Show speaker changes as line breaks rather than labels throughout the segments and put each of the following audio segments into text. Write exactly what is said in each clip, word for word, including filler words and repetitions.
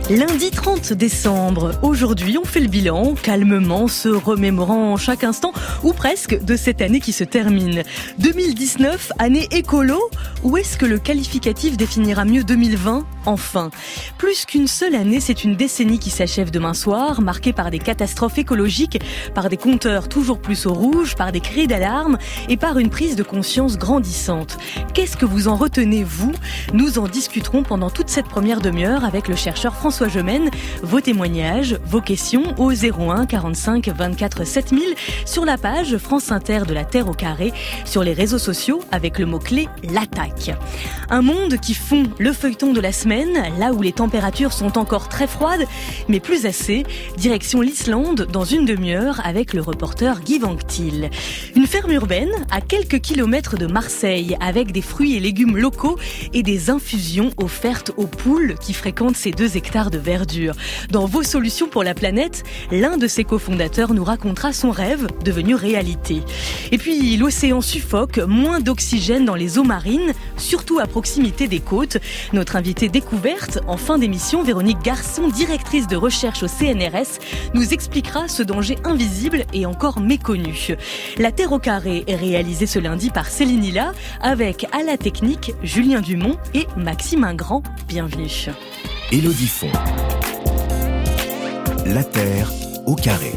Lundi trente décembre, aujourd'hui on fait le bilan, calmement, se remémorant chaque instant, ou presque, de cette année qui se termine. deux mille dix-neuf, année écolo, ou est-ce que le qualificatif définira mieux deux mille vingt ? Enfin, plus qu'une seule année, c'est une décennie qui s'achève demain soir, marquée par des catastrophes écologiques, par des compteurs toujours plus au rouge, par des cris d'alarme et par une prise de conscience grandissante. Qu'est-ce que vous en retenez, vous ? Nous en discuterons pendant toute cette première demi-heure avec le chercheur François Gemène. Vos témoignages, vos questions au zéro un quarante-cinq vingt-quatre sept mille sur la page France Inter de la Terre au carré, sur les réseaux sociaux avec le mot-clé l'attaque. Un monde qui fond le feuilleton de la semaine, là où les températures sont encore très froides, mais plus assez. Direction l'Islande dans une demi-heure avec le reporter Guy Vanctil. Une ferme urbaine à quelques kilomètres de Marseille avec des fruits et légumes locaux et des infusions offertes aux poules qui fréquentent ces deux hectares de verdure. Dans Vos solutions pour la planète, l'un de ses cofondateurs nous racontera son rêve devenu réalité. Et puis l'océan suffoque, moins d'oxygène dans les eaux marines, surtout à proximité des côtes. Notre invitée découverte en fin d'émission, Véronique Garçon, directrice de recherche au C N R S, nous expliquera ce danger invisible et encore méconnu. La Terre au carré est réalisée ce lundi par Céline Hilla avec à la technique Julien Dumont et Maxime Ingrand. Bienvenue.
Élodie Font. La Terre au carré.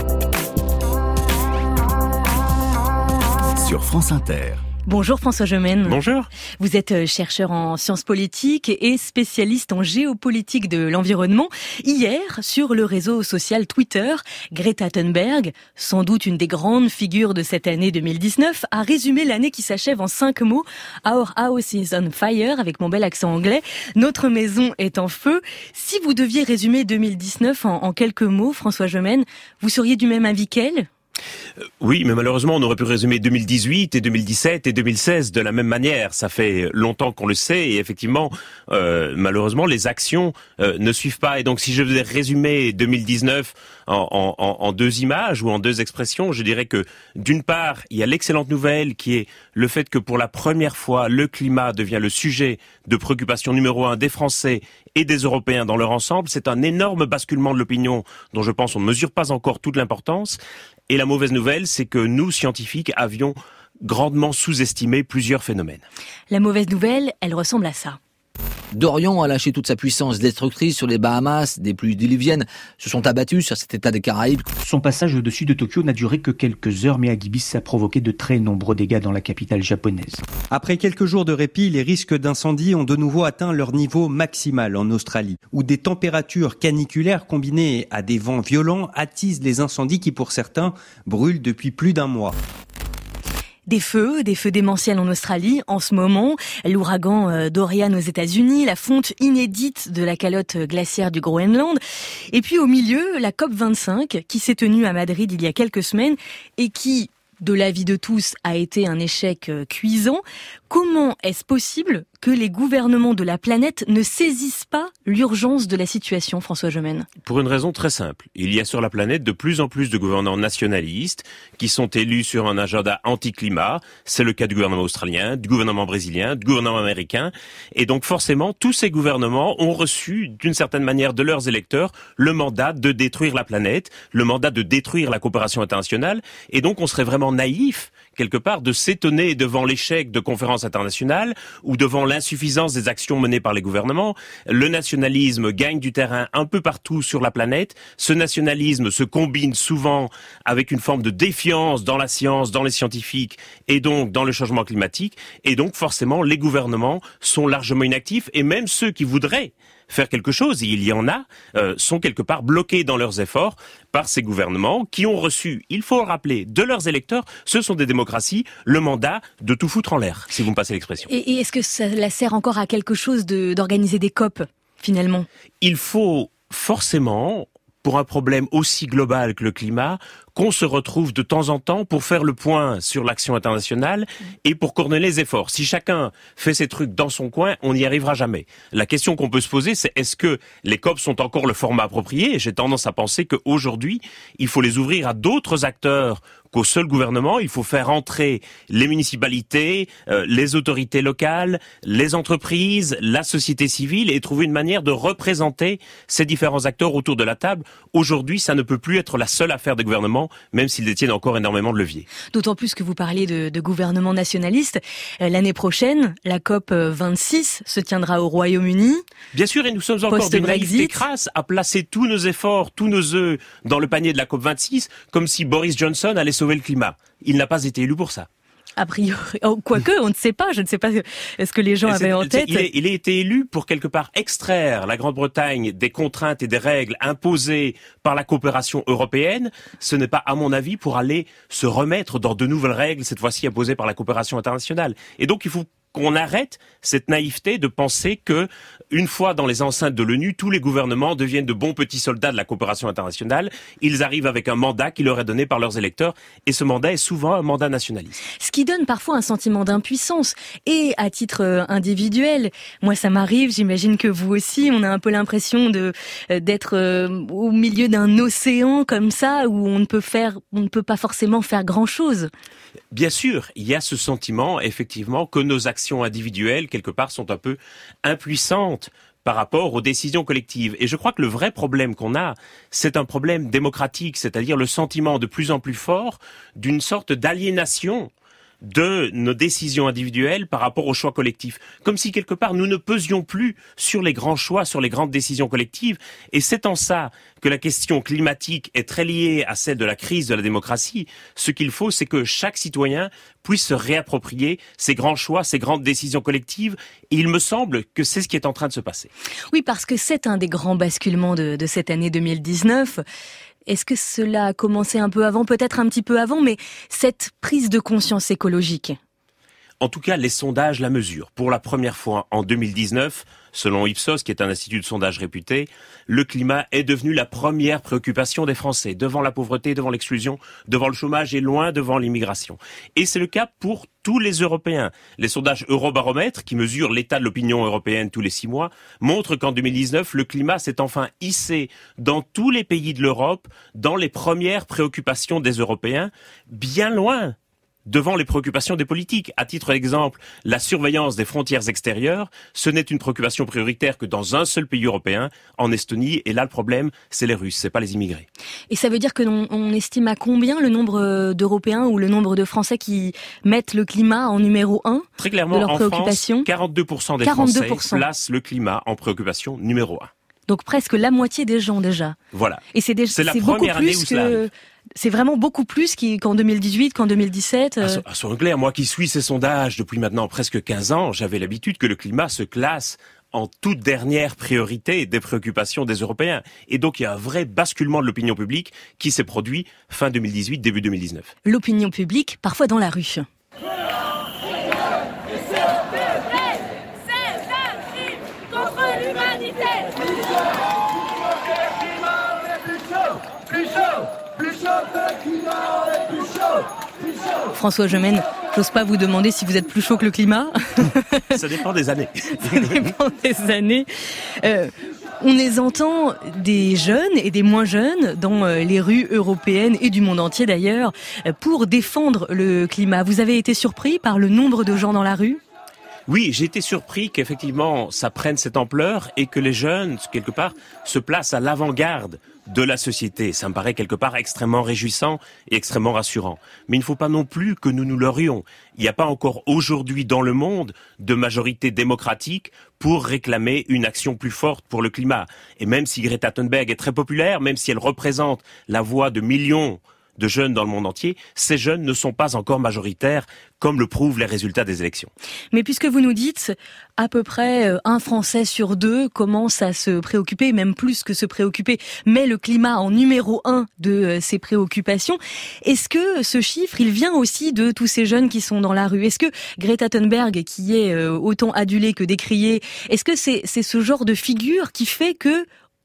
Sur France Inter.
Bonjour François Gemène.
Bonjour.
Vous êtes chercheur en sciences politiques et spécialiste en géopolitique de l'environnement. Hier, sur le réseau social Twitter, Greta Thunberg, sans doute une des grandes figures de cette année deux mille dix-neuf, a résumé l'année qui s'achève en cinq mots. Our house is on fire, avec mon bel accent anglais. Notre maison est en feu. Si vous deviez résumer deux mille dix-neuf en, en quelques mots, François Gemène, vous seriez du même avis qu'elle ?
Oui, mais malheureusement, on aurait pu résumer deux mille dix-huit et deux mille dix-sept et deux mille seize de la même manière. Ça fait longtemps qu'on le sait et effectivement, euh, malheureusement, les actions euh, ne suivent pas. Et donc, si je devais résumer deux mille dix-neuf en, en, en deux images ou en deux expressions, je dirais que d'une part, il y a l'excellente nouvelle qui est le fait que pour la première fois, le climat devient le sujet de préoccupation numéro un des Français et des Européens dans leur ensemble. C'est un énorme basculement de l'opinion dont je pense on ne mesure pas encore toute l'importance. Et la mauvaise nouvelle, c'est que nous, scientifiques, avions grandement sous-estimé plusieurs phénomènes.
La mauvaise nouvelle, elle ressemble à ça.
Dorian a lâché toute sa puissance destructrice sur les Bahamas, des pluies diluviennes se sont abattues sur cet état des Caraïbes.
Son passage au-dessus de Tokyo n'a duré que quelques heures, mais à Gibis, ça a provoqué de très nombreux dégâts dans la capitale japonaise.
Après quelques jours de répit, les risques d'incendie ont de nouveau atteint leur niveau maximal en Australie, où des températures caniculaires combinées à des vents violents attisent les incendies qui, pour certains, brûlent depuis plus d'un mois.
Des feux, des feux démentiels en Australie en ce moment, l'ouragan euh, Dorian aux États-Unis, la fonte inédite de la calotte glaciaire du Groenland, et puis au milieu, la C O P vingt-cinq qui s'est tenue à Madrid il y a quelques semaines et qui, de l'avis de tous, a été un échec euh, cuisant. Comment est-ce possible que les gouvernements de la planète ne saisissent pas l'urgence de la situation, François Gemène ?
Pour une raison très simple. Il y a sur la planète de plus en plus de gouvernants nationalistes qui sont élus sur un agenda anti-climat. C'est le cas du gouvernement australien, du gouvernement brésilien, du gouvernement américain. Et donc forcément, tous ces gouvernements ont reçu, d'une certaine manière, de leurs électeurs, le mandat de détruire la planète, le mandat de détruire la coopération internationale. Et donc on serait vraiment naïf, quelque part, de s'étonner devant l'échec de conférences internationales ou devant l'insuffisance des actions menées par les gouvernements. Le nationalisme gagne du terrain un peu partout sur la planète. Ce nationalisme se combine souvent avec une forme de défiance dans la science, dans les scientifiques et donc dans le changement climatique. Et donc forcément, les gouvernements sont largement inactifs et même ceux qui voudraient faire quelque chose, et il y en a, euh, sont quelque part bloqués dans leurs efforts par ces gouvernements qui ont reçu, il faut le rappeler, de leurs électeurs, ce sont des démocraties, le mandat de tout foutre en l'air, si vous me passez l'expression.
Et, et est-ce que cela sert encore à quelque chose de, d'organiser des C O P, finalement ?
Il faut forcément, pour un problème aussi global que le climat, qu'on se retrouve de temps en temps pour faire le point sur l'action internationale et pour coordonner les efforts. Si chacun fait ses trucs dans son coin, on n'y arrivera jamais. La question qu'on peut se poser, c'est est-ce que les C O P sont encore le format approprié ? Et j'ai tendance à penser qu'aujourd'hui, il faut les ouvrir à d'autres acteurs qu'au seul gouvernement. Il faut faire entrer les municipalités, euh, les autorités locales, les entreprises, la société civile et trouver une manière de représenter ces différents acteurs autour de la table. Aujourd'hui, ça ne peut plus être la seule affaire des gouvernements, même s'ils détiennent encore énormément de leviers.
D'autant plus que vous parliez de, de gouvernement nationaliste. Euh, l'année prochaine, la C O P vingt-six se tiendra au Royaume-Uni.
Bien sûr, et nous sommes encore d'une naïveté crasse à placer tous nos efforts, tous nos œufs dans le panier de la C O P vingt-six, comme si Boris Johnson allait sauver le climat. Il n'a pas été élu pour ça.
A priori, oh, quoique, on ne sait pas, je ne sais pas ce que les gens avaient en tête.
Il, est, il a été élu pour quelque part extraire la Grande-Bretagne des contraintes et des règles imposées par la coopération européenne. Ce n'est pas, à mon avis, pour aller se remettre dans de nouvelles règles, cette fois-ci imposées par la coopération internationale. Et donc, il faut qu'on arrête cette naïveté de penser que, une fois dans les enceintes de l'ONU, tous les gouvernements deviennent de bons petits soldats de la coopération internationale. Ils arrivent avec un mandat qui leur est donné par leurs électeurs, et ce mandat est souvent un mandat nationaliste.
Ce qui donne parfois un sentiment d'impuissance, et à titre individuel. Moi, ça m'arrive, j'imagine que vous aussi, on a un peu l'impression de d'être au milieu d'un océan comme ça, où on ne peut faire, on ne peut pas forcément faire grand-chose.
Bien sûr, il y a ce sentiment, effectivement, que nos actions individuelles, quelque part, sont un peu impuissantes par rapport aux décisions collectives. Et je crois que le vrai problème qu'on a, c'est un problème démocratique, c'est-à-dire le sentiment de plus en plus fort d'une sorte d'aliénation de nos décisions individuelles par rapport aux choix collectifs. Comme si quelque part nous ne pesions plus sur les grands choix, sur les grandes décisions collectives. Et c'est en ça que la question climatique est très liée à celle de la crise de la démocratie. Ce qu'il faut, c'est que chaque citoyen puisse se réapproprier ces grands choix, ces grandes décisions collectives. Et il me semble que c'est ce qui est en train de se passer.
Oui, parce que c'est un des grands basculements de, de cette année deux mille dix-neuf. Est-ce que cela a commencé un peu avant, peut-être un petit peu avant, mais cette prise de conscience écologique?
En tout cas, les sondages la mesurent. Pour la première fois en deux mille dix-neuf, selon Ipsos, qui est un institut de sondage réputé, le climat est devenu la première préoccupation des Français, devant la pauvreté, devant l'exclusion, devant le chômage et loin devant l'immigration. Et c'est le cas pour tous les Européens. Les sondages Eurobaromètre, qui mesurent l'état de l'opinion européenne tous les six mois, montrent qu'en deux mille dix-neuf, le climat s'est enfin hissé dans tous les pays de l'Europe, dans les premières préoccupations des Européens, bien loin devant les préoccupations des politiques. À titre d'exemple, la surveillance des frontières extérieures, ce n'est une préoccupation prioritaire que dans un seul pays européen, en Estonie, et là le problème, c'est les Russes, c'est pas les immigrés.
Et ça veut dire que l'on on estime à combien le nombre d'Européens ou le nombre de Français qui mettent le climat en numéro un?
Très clairement,
de leurs
en
préoccupations.
France, quarante-deux pour cent des
quarante-deux pour cent.
Français placent le climat en préoccupation numéro un.
Donc presque la moitié des gens déjà.
Voilà.
Et c'est, déjà,
c'est la
c'est
première
beaucoup
année
plus
où cela
que...
arrive.
C'est vraiment beaucoup plus qu'en deux mille dix-huit, qu'en deux mille dix-sept. Euh...
À soyons clairs, moi qui suis ces sondages depuis maintenant presque quinze ans, j'avais l'habitude que le climat se classe en toute dernière priorité des préoccupations des Européens. Et donc il y a un vrai basculement de l'opinion publique qui s'est produit fin deux mille dix-huit, début deux mille dix-neuf.
L'opinion publique, parfois dans la rue. François Gemène, j'ose pas vous demander si vous êtes plus chaud que le climat.
Ça dépend des années.
Ça dépend des années. Euh, on les entend des jeunes et des moins jeunes dans les rues européennes et du monde entier d'ailleurs pour défendre le climat. Vous avez été surpris par le nombre de gens dans la rue ?
Oui, j'ai été surpris qu'effectivement ça prenne cette ampleur et que les jeunes, quelque part, se placent à l'avant-garde de la société. Ça me paraît quelque part extrêmement réjouissant et extrêmement rassurant. Mais il ne faut pas non plus que nous nous leurrions. Il n'y a pas encore aujourd'hui dans le monde de majorité démocratique pour réclamer une action plus forte pour le climat. Et même si Greta Thunberg est très populaire, même si elle représente la voix de millions de jeunes dans le monde entier, ces jeunes ne sont pas encore majoritaires, comme le prouvent les résultats des élections.
Mais puisque vous nous dites, à peu près un Français sur deux commence à se préoccuper, même plus que se préoccuper, met le climat en numéro un de ses préoccupations, est-ce que ce chiffre, il vient aussi de tous ces jeunes qui sont dans la rue? Est-ce que Greta Thunberg, qui est autant adulée que décriée, est-ce que c'est, c'est ce genre de figure qui fait que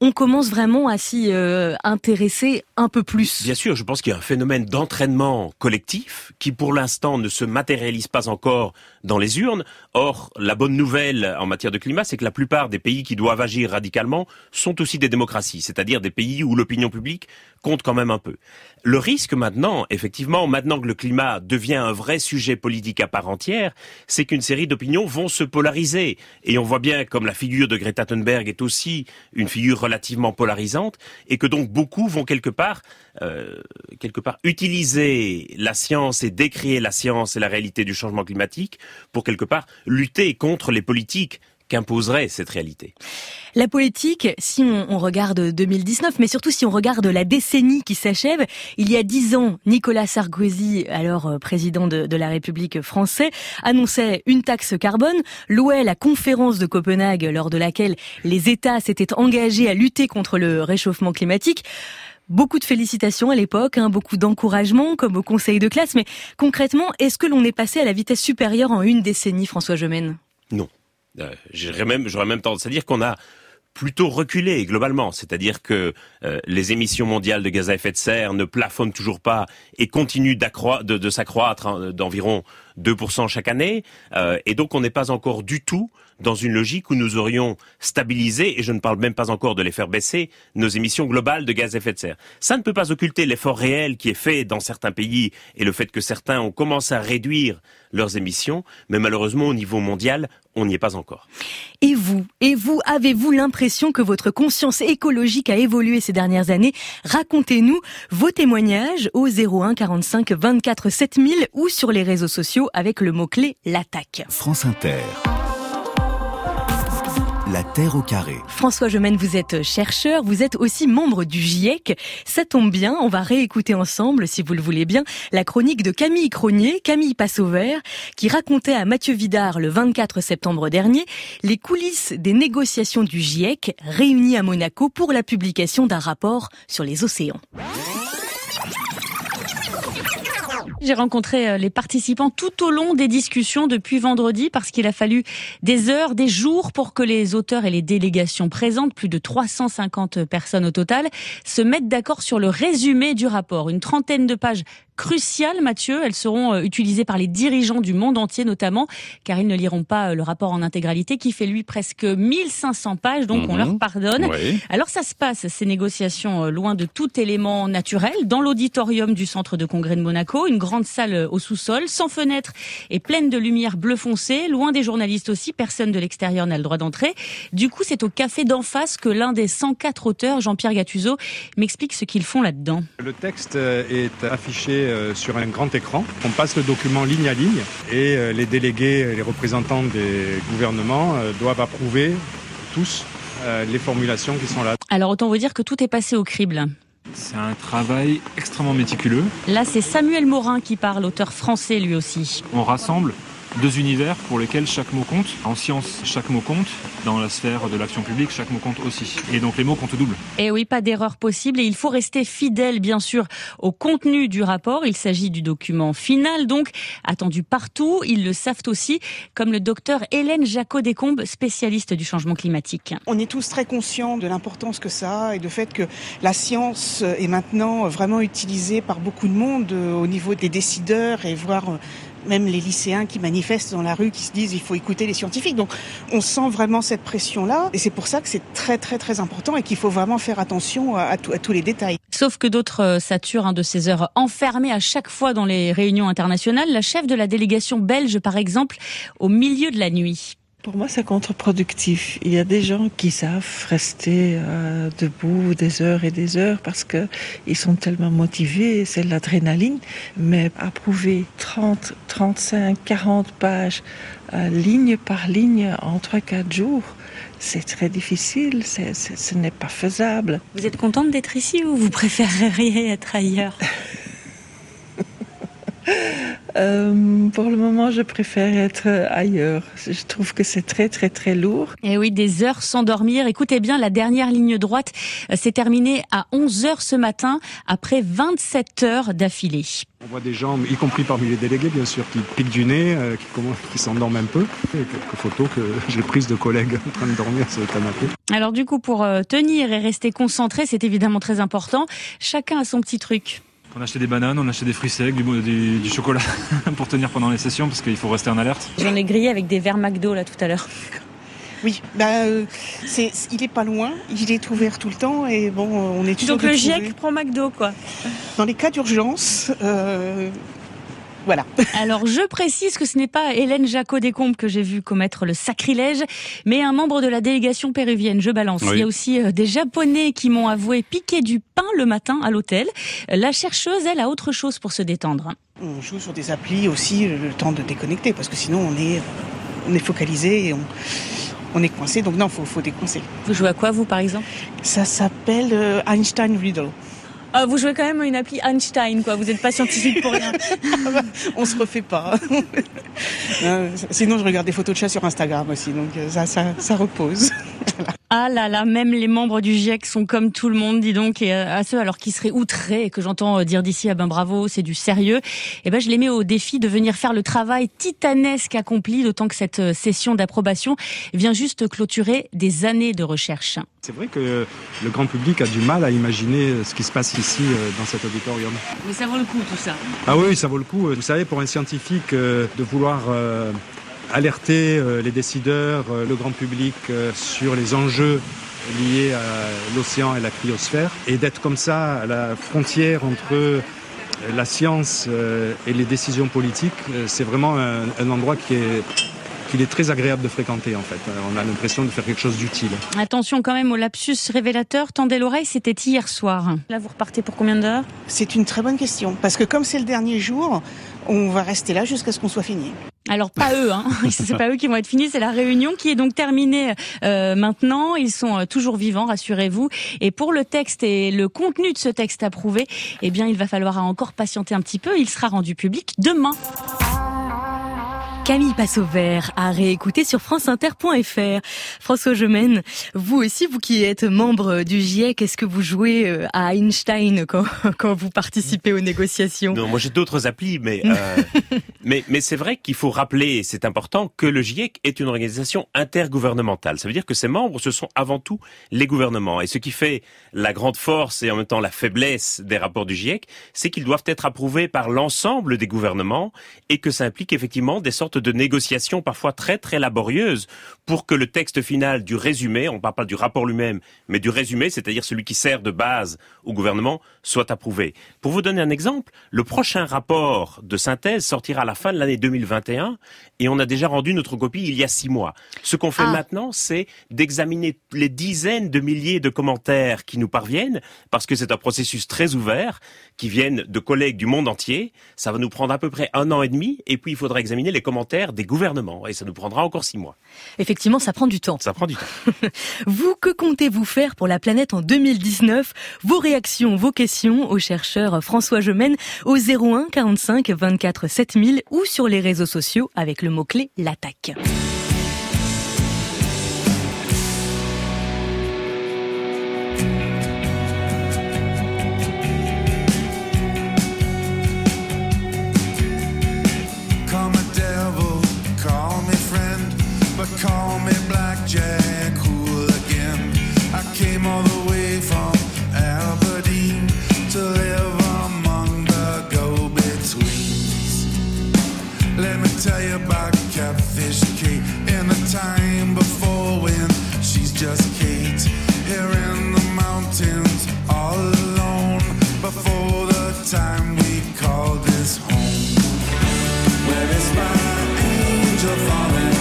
on commence vraiment à s'y euh, intéresser un peu plus.
Bien sûr, je pense qu'il y a un phénomène d'entraînement collectif qui pour l'instant ne se matérialise pas encore dans les urnes. Or, la bonne nouvelle en matière de climat, c'est que la plupart des pays qui doivent agir radicalement sont aussi des démocraties, c'est-à-dire des pays où l'opinion publique compte quand même un peu. Le risque maintenant, effectivement, maintenant que le climat devient un vrai sujet politique à part entière, c'est qu'une série d'opinions vont se polariser. Et on voit bien comme la figure de Greta Thunberg est aussi une figure relativement polarisante, et que donc beaucoup vont quelque part, euh, quelque part utiliser la science et décrier la science et la réalité du changement climatique pour quelque part lutter contre les politiques qu'imposerait cette réalité.
La politique, si on, on regarde deux mille dix-neuf, mais surtout si on regarde la décennie qui s'achève, il y a dix ans, Nicolas Sarkozy, alors président de, de la République française, annonçait une taxe carbone, louait la conférence de Copenhague lors de laquelle les États s'étaient engagés à lutter contre le réchauffement climatique. Beaucoup de félicitations à l'époque, hein, beaucoup d'encouragement, comme au conseil de classe, mais concrètement, est-ce que l'on est passé à la vitesse supérieure en une décennie, François Gemène ?
Non. Euh, j'aurais même, j'aurais même tendance à dire qu'on a plutôt reculé globalement, c'est-à-dire que euh, les émissions mondiales de gaz à effet de serre ne plafonnent toujours pas et continuent d'accroître, de, de s'accroître hein, d'environ deux pour cent chaque année, euh, et donc on n'est pas encore du tout dans une logique où nous aurions stabilisé, et je ne parle même pas encore de les faire baisser, nos émissions globales de gaz à effet de serre. Ça ne peut pas occulter l'effort réel qui est fait dans certains pays et le fait que certains ont commencé à réduire leurs émissions, mais malheureusement au niveau mondial, on n'y est pas encore.
Et vous, et vous, avez-vous l'impression que votre conscience écologique a évolué ces dernières années ? Racontez-nous vos témoignages au zéro un quarante-cinq vingt-quatre sept mille ou sur les réseaux sociaux avec le mot-clé l'attaque.
France Inter. La Terre au carré.
François Gemène, vous êtes chercheur, vous êtes aussi membre du GIEC. Ça tombe bien, on va réécouter ensemble, si vous le voulez bien, la chronique de Camille Cronier, Camille passe au vert, qui racontait à Mathieu Vidard le vingt-quatre septembre dernier les coulisses des négociations du GIEC réunies à Monaco pour la publication d'un rapport sur les océans.
J'ai rencontré les participants tout au long des discussions depuis vendredi parce qu'il a fallu des heures, des jours pour que les auteurs et les délégations présentes, plus de trois cent cinquante personnes au total, se mettent d'accord sur le résumé du rapport. Une trentaine de pages cruciales, Mathieu. Elles seront utilisées par les dirigeants du monde entier notamment, car ils ne liront pas le rapport en intégralité qui fait lui presque mille cinq cents pages, donc mmh. on leur pardonne. Oui. Alors ça se passe, ces négociations, loin de tout élément naturel, dans l'auditorium du centre de congrès de Monaco, une grande salle au sous-sol, sans fenêtre et pleine de lumière bleu foncé, loin des journalistes aussi, personne de l'extérieur n'a le droit d'entrer. Du coup, c'est au café d'en face que l'un des cent quatre auteurs, Jean-Pierre Gattuso, m'explique ce qu'ils font là-dedans.
Le texte est affiché sur un grand écran. On passe le document ligne à ligne et les délégués, les représentants des gouvernements doivent approuver tous les formulations qui sont là.
Alors autant vous dire que tout est passé au crible.
C'est un travail extrêmement méticuleux.
Là, c'est Samuel Morin qui parle, auteur français lui aussi.
On rassemble deux univers pour lesquels chaque mot compte. En science, chaque mot compte. Dans la sphère de l'action publique, chaque mot compte aussi. Et donc les mots comptent double.
Et oui, pas d'erreur possible. Et il faut rester fidèle, bien sûr, au contenu du rapport. Il s'agit du document final, donc attendu partout. Ils le savent aussi, comme le docteur Hélène Jacot-Descombes, spécialiste du changement climatique.
On est tous très conscients de l'importance que ça a et du fait que la science est maintenant vraiment utilisée par beaucoup de monde au niveau des décideurs et voire même les lycéens qui manifestent dans la rue, qui se disent il faut écouter les scientifiques. Donc on sent vraiment cette pression-là et c'est pour ça que c'est très très très important et qu'il faut vraiment faire attention à, à, tout, à tous les détails.
Sauf que d'autres saturent hein, de ces heures enfermées à chaque fois dans les réunions internationales. La chef de la délégation belge, par exemple, au milieu de la nuit.
Pour moi, c'est contre-productif. Il y a des gens qui savent rester euh, debout des heures et des heures parce que ils sont tellement motivés, c'est l'adrénaline. Mais approuver trente, trente-cinq, quarante pages, euh, ligne par ligne, en trois quatre jours, c'est très difficile, c'est, c'est, ce n'est pas faisable.
Vous êtes contente d'être ici ou vous préféreriez être ailleurs ?
euh, Pour le moment, je préfère être ailleurs. Je trouve que c'est très, très, très lourd.
Et oui, des heures sans dormir. Écoutez bien, la dernière ligne droite s'est terminée à onze heures ce matin, après vingt-sept heures d'affilée.
On voit des gens, y compris parmi les délégués bien sûr, qui piquent du nez, euh, qui, qui s'endorment un peu. Il y a quelques photos que j'ai prises de collègues en train de dormir sur le canapé.
Alors du coup, pour tenir et rester concentré, c'est évidemment très important. Chacun a son petit truc.
On a acheté des bananes, on a acheté des fruits secs, du, du, du chocolat pour tenir pendant les sessions parce qu'il faut rester en alerte.
J'en ai grillé avec des verres McDo là tout à l'heure.
Oui, bah, euh, c'est, il est pas loin, il est ouvert tout le temps et bon, on est toujours.
Donc le GIEC prend McDo quoi.
Dans les cas d'urgence, euh, voilà.
Alors je précise que ce n'est pas Hélène Jacot-Descombes que j'ai vu commettre le sacrilège, mais un membre de la délégation péruvienne, je balance. Oui. Il y a aussi euh, des Japonais qui m'ont avoué piquer du pain le matin à l'hôtel. La chercheuse, elle, a autre chose pour se détendre.
On joue sur des applis aussi, le temps de déconnecter, parce que sinon on est, on est focalisé et on... On est coincé, donc non, il faut, faut décoincer.
Vous jouez à quoi, vous, par exemple ?
Ça s'appelle euh, Einstein Riddle.
Ah, vous jouez quand même à une appli Einstein, quoi. Vous n'êtes pas scientifique pour rien.
On se refait pas. Non, sinon, je regarde des photos de chats sur Instagram aussi, donc ça, ça, ça repose. Voilà.
Ah là là, même les membres du GIEC sont comme tout le monde, dis donc, et à ceux alors qui seraient outrés et que j'entends dire d'ici, ah ben bravo, c'est du sérieux. Eh ben je les mets au défi de venir faire le travail titanesque accompli, d'autant que cette session d'approbation vient juste clôturer des années de recherche.
C'est vrai que le grand public a du mal à imaginer ce qui se passe ici dans cet auditorium.
Mais ça vaut le coup tout ça.
Ah oui, ça vaut le coup. Vous savez, pour un scientifique, de vouloir euh, alerter euh, les décideurs, euh, le grand public euh, sur les enjeux liés à l'océan et la cryosphère, et d'être comme ça à la frontière entre euh, la science euh, et les décisions politiques, euh, c'est vraiment un, un endroit qui est... qu'il est très agréable de fréquenter en fait. On a l'impression de faire quelque chose d'utile.
Attention quand même au lapsus révélateur. Tendez l'oreille, c'était hier soir. Là, vous repartez pour combien d'heures ?
C'est une très bonne question. Parce que comme c'est le dernier jour, on va rester là jusqu'à ce qu'on soit fini.
Alors pas eux, hein. C'est pas eux qui vont être finis, c'est la réunion qui est donc terminée euh, maintenant. Ils sont euh, toujours vivants, rassurez-vous. Et pour le texte et le contenu de ce texte approuvé, eh bien il va falloir encore patienter un petit peu. Il sera rendu public demain.
Camille passe au vert à réécouter sur franceinter point f r. François Gemène, vous aussi, vous qui êtes membre du GIEC, est-ce que vous jouez à Einstein quand, quand vous participez aux négociations ?
Non, moi j'ai d'autres applis, mais euh, mais mais c'est vrai qu'il faut rappeler, et c'est important, que le GIEC est une organisation intergouvernementale. Ça veut dire que ses membres, ce sont avant tout les gouvernements. Et ce qui fait la grande force et en même temps la faiblesse des rapports du GIEC, c'est qu'ils doivent être approuvés par l'ensemble des gouvernements et que ça implique effectivement des sortes de négociations parfois très très laborieuses pour que le texte final du résumé, on ne parle pas du rapport lui-même, mais du résumé, c'est-à-dire celui qui sert de base au gouvernement, soit approuvé. Pour vous donner un exemple, le prochain rapport de synthèse sortira à la fin de l'année deux mille vingt et un et on a déjà rendu notre copie il y a six mois. Ce qu'on fait ah. maintenant, c'est d'examiner les dizaines de milliers de commentaires qui nous parviennent, parce que c'est un processus très ouvert, qui viennent de collègues du monde entier. Ça va nous prendre à peu près un an et demi, et puis il faudra examiner les commentaires des gouvernements, et ça nous prendra encore six mois.
Effectivement, ça prend du temps.
Ça prend du temps.
Vous, que comptez-vous faire pour la planète en deux mille dix-neuf ? Vos réactions, vos questions au chercheur François Gemène au zéro un quarante-cinq vingt-quatre sept mille ou sur les réseaux sociaux avec le mot-clé l'attaque.
Call me Blackjack Hooligan. I came all the way from Aberdeen to live among the go-betweens. Let me tell you about Catfish Kate in the time before when she's just Kate. Here in the mountains, all alone, before the time we called this home. Where is my angel falling?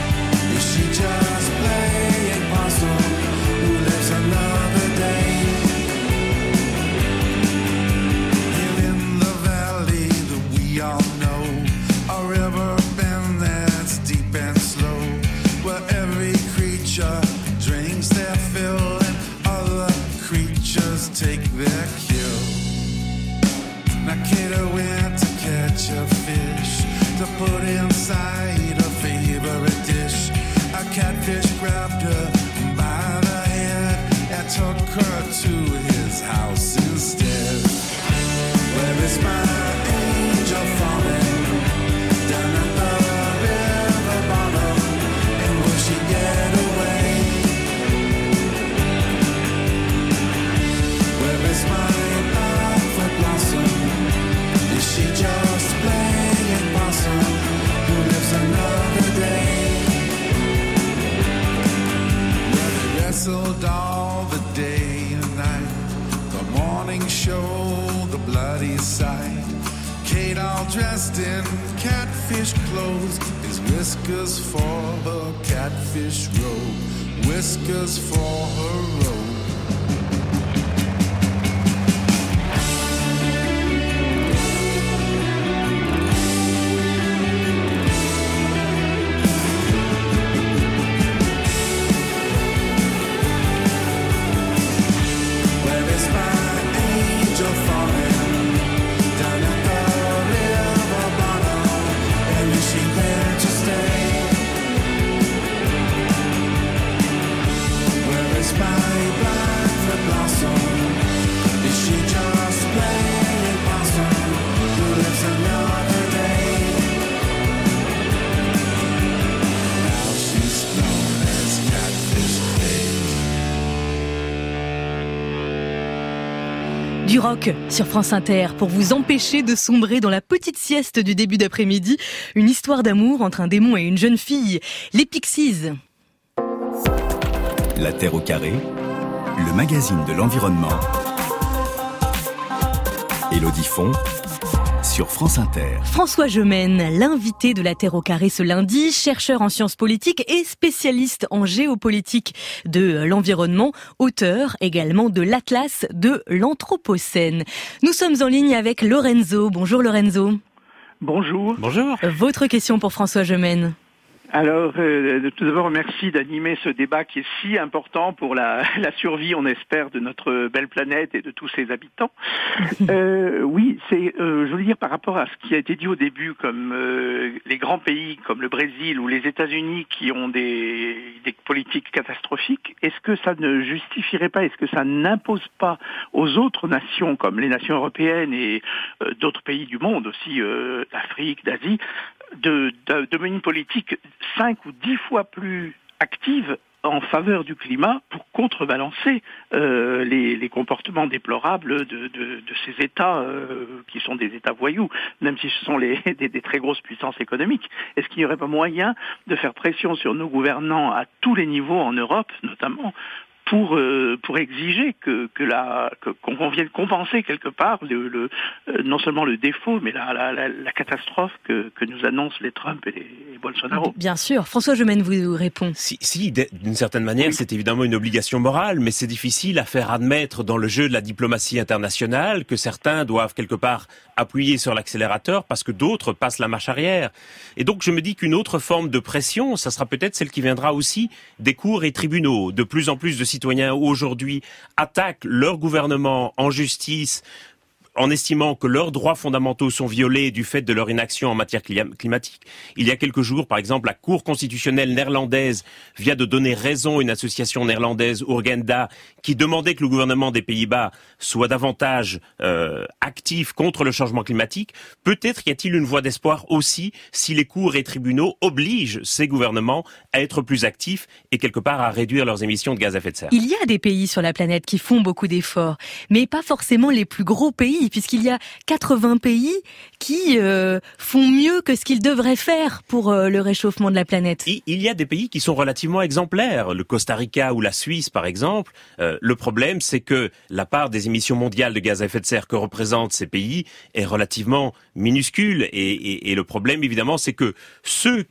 Is she just playing possum? Who lives another day? their fill and other creatures take their kill. Now Kato went to catch a fish to put inside a favorite dish. A catfish grabbed her by the head and took her to his house instead. Where is my angel falling? Down at the river bottom. And will she get away? Where is my life blossom? Is she just playing possum? Who lives another day? Where they wrestled all the day and night. The morning show, the bloody sight. Kate all dressed in catfish clothes. His whiskers for her catfish robe. Whiskers for her robe.
Du rock sur France Inter pour vous empêcher de sombrer dans la petite sieste du début d'après-midi. Une histoire d'amour entre un démon et une jeune fille. Les Pixies.
La Terre au carré, le magazine de l'environnement. Élodie Font sur France Inter.
François Gemène, l'invité de la Terre au carré ce lundi, chercheur en sciences politiques et spécialiste en géopolitique de l'environnement, auteur également de l'Atlas de l'Anthropocène. Nous sommes en ligne avec Lorenzo. Bonjour Lorenzo.
Bonjour.
Bonjour.
Votre question pour François Gemène.
Alors, euh, tout d'abord, merci d'animer ce débat qui est si important pour la, la survie, on espère, de notre belle planète et de tous ses habitants. Euh, oui, c'est, euh, je veux dire, par rapport à ce qui a été dit au début, comme euh, les grands pays comme le Brésil ou les États-Unis qui ont des, des politiques catastrophiques, est-ce que ça ne justifierait pas, est-ce que ça n'impose pas aux autres nations, comme les nations européennes et euh, d'autres pays du monde aussi, euh, d'Afrique, d'Asie, de, de, de mener une politique cinq ou dix fois plus active en faveur du climat pour contrebalancer euh, les, les comportements déplorables de, de, de ces États euh, qui sont des États voyous, même si ce sont les, des, des très grosses puissances économiques. Est-ce qu'il n'y aurait pas moyen de faire pression sur nos gouvernants à tous les niveaux en Europe, notamment, pour euh, pour exiger que que la que, qu'on vienne compenser quelque part le, le euh, non seulement le défaut mais la la, la, la catastrophe que que nous annoncent les Trump et les, les Bolsonaro.
Bien sûr, François Gemène vous répond.
Si si d'une certaine manière, oui. C'est évidemment une obligation morale, mais c'est difficile à faire admettre dans le jeu de la diplomatie internationale que certains doivent quelque part appuyer sur l'accélérateur parce que d'autres passent la marche arrière. Et donc je me dis qu'une autre forme de pression, ça sera peut-être celle qui viendra aussi des cours et tribunaux. De plus en plus de citoyens aujourd'hui attaquent leur gouvernement en justice en estimant que leurs droits fondamentaux sont violés du fait de leur inaction en matière climatique. Il y a quelques jours, par exemple, la Cour constitutionnelle néerlandaise vient de donner raison à une association néerlandaise, Urgenda, qui demandait que le gouvernement des Pays-Bas soit davantage euh, actif contre le changement climatique. Peut-être y a-t-il une voie d'espoir aussi si les cours et tribunaux obligent ces gouvernements à être plus actifs et quelque part à réduire leurs émissions de gaz à effet de serre.
Il y a des pays sur la planète qui font beaucoup d'efforts, mais pas forcément les plus gros pays, puisqu'il y a quatre-vingts pays qui euh, font mieux que ce qu'ils devraient faire pour euh, le réchauffement de la planète.
Il y a des pays qui sont relativement exemplaires, le Costa Rica ou la Suisse par exemple. Euh, le problème, c'est que la part des émissions mondiales de gaz à effet de serre que représentent ces pays est relativement minuscule. Et, et, et le problème, évidemment, c'est que ceux qui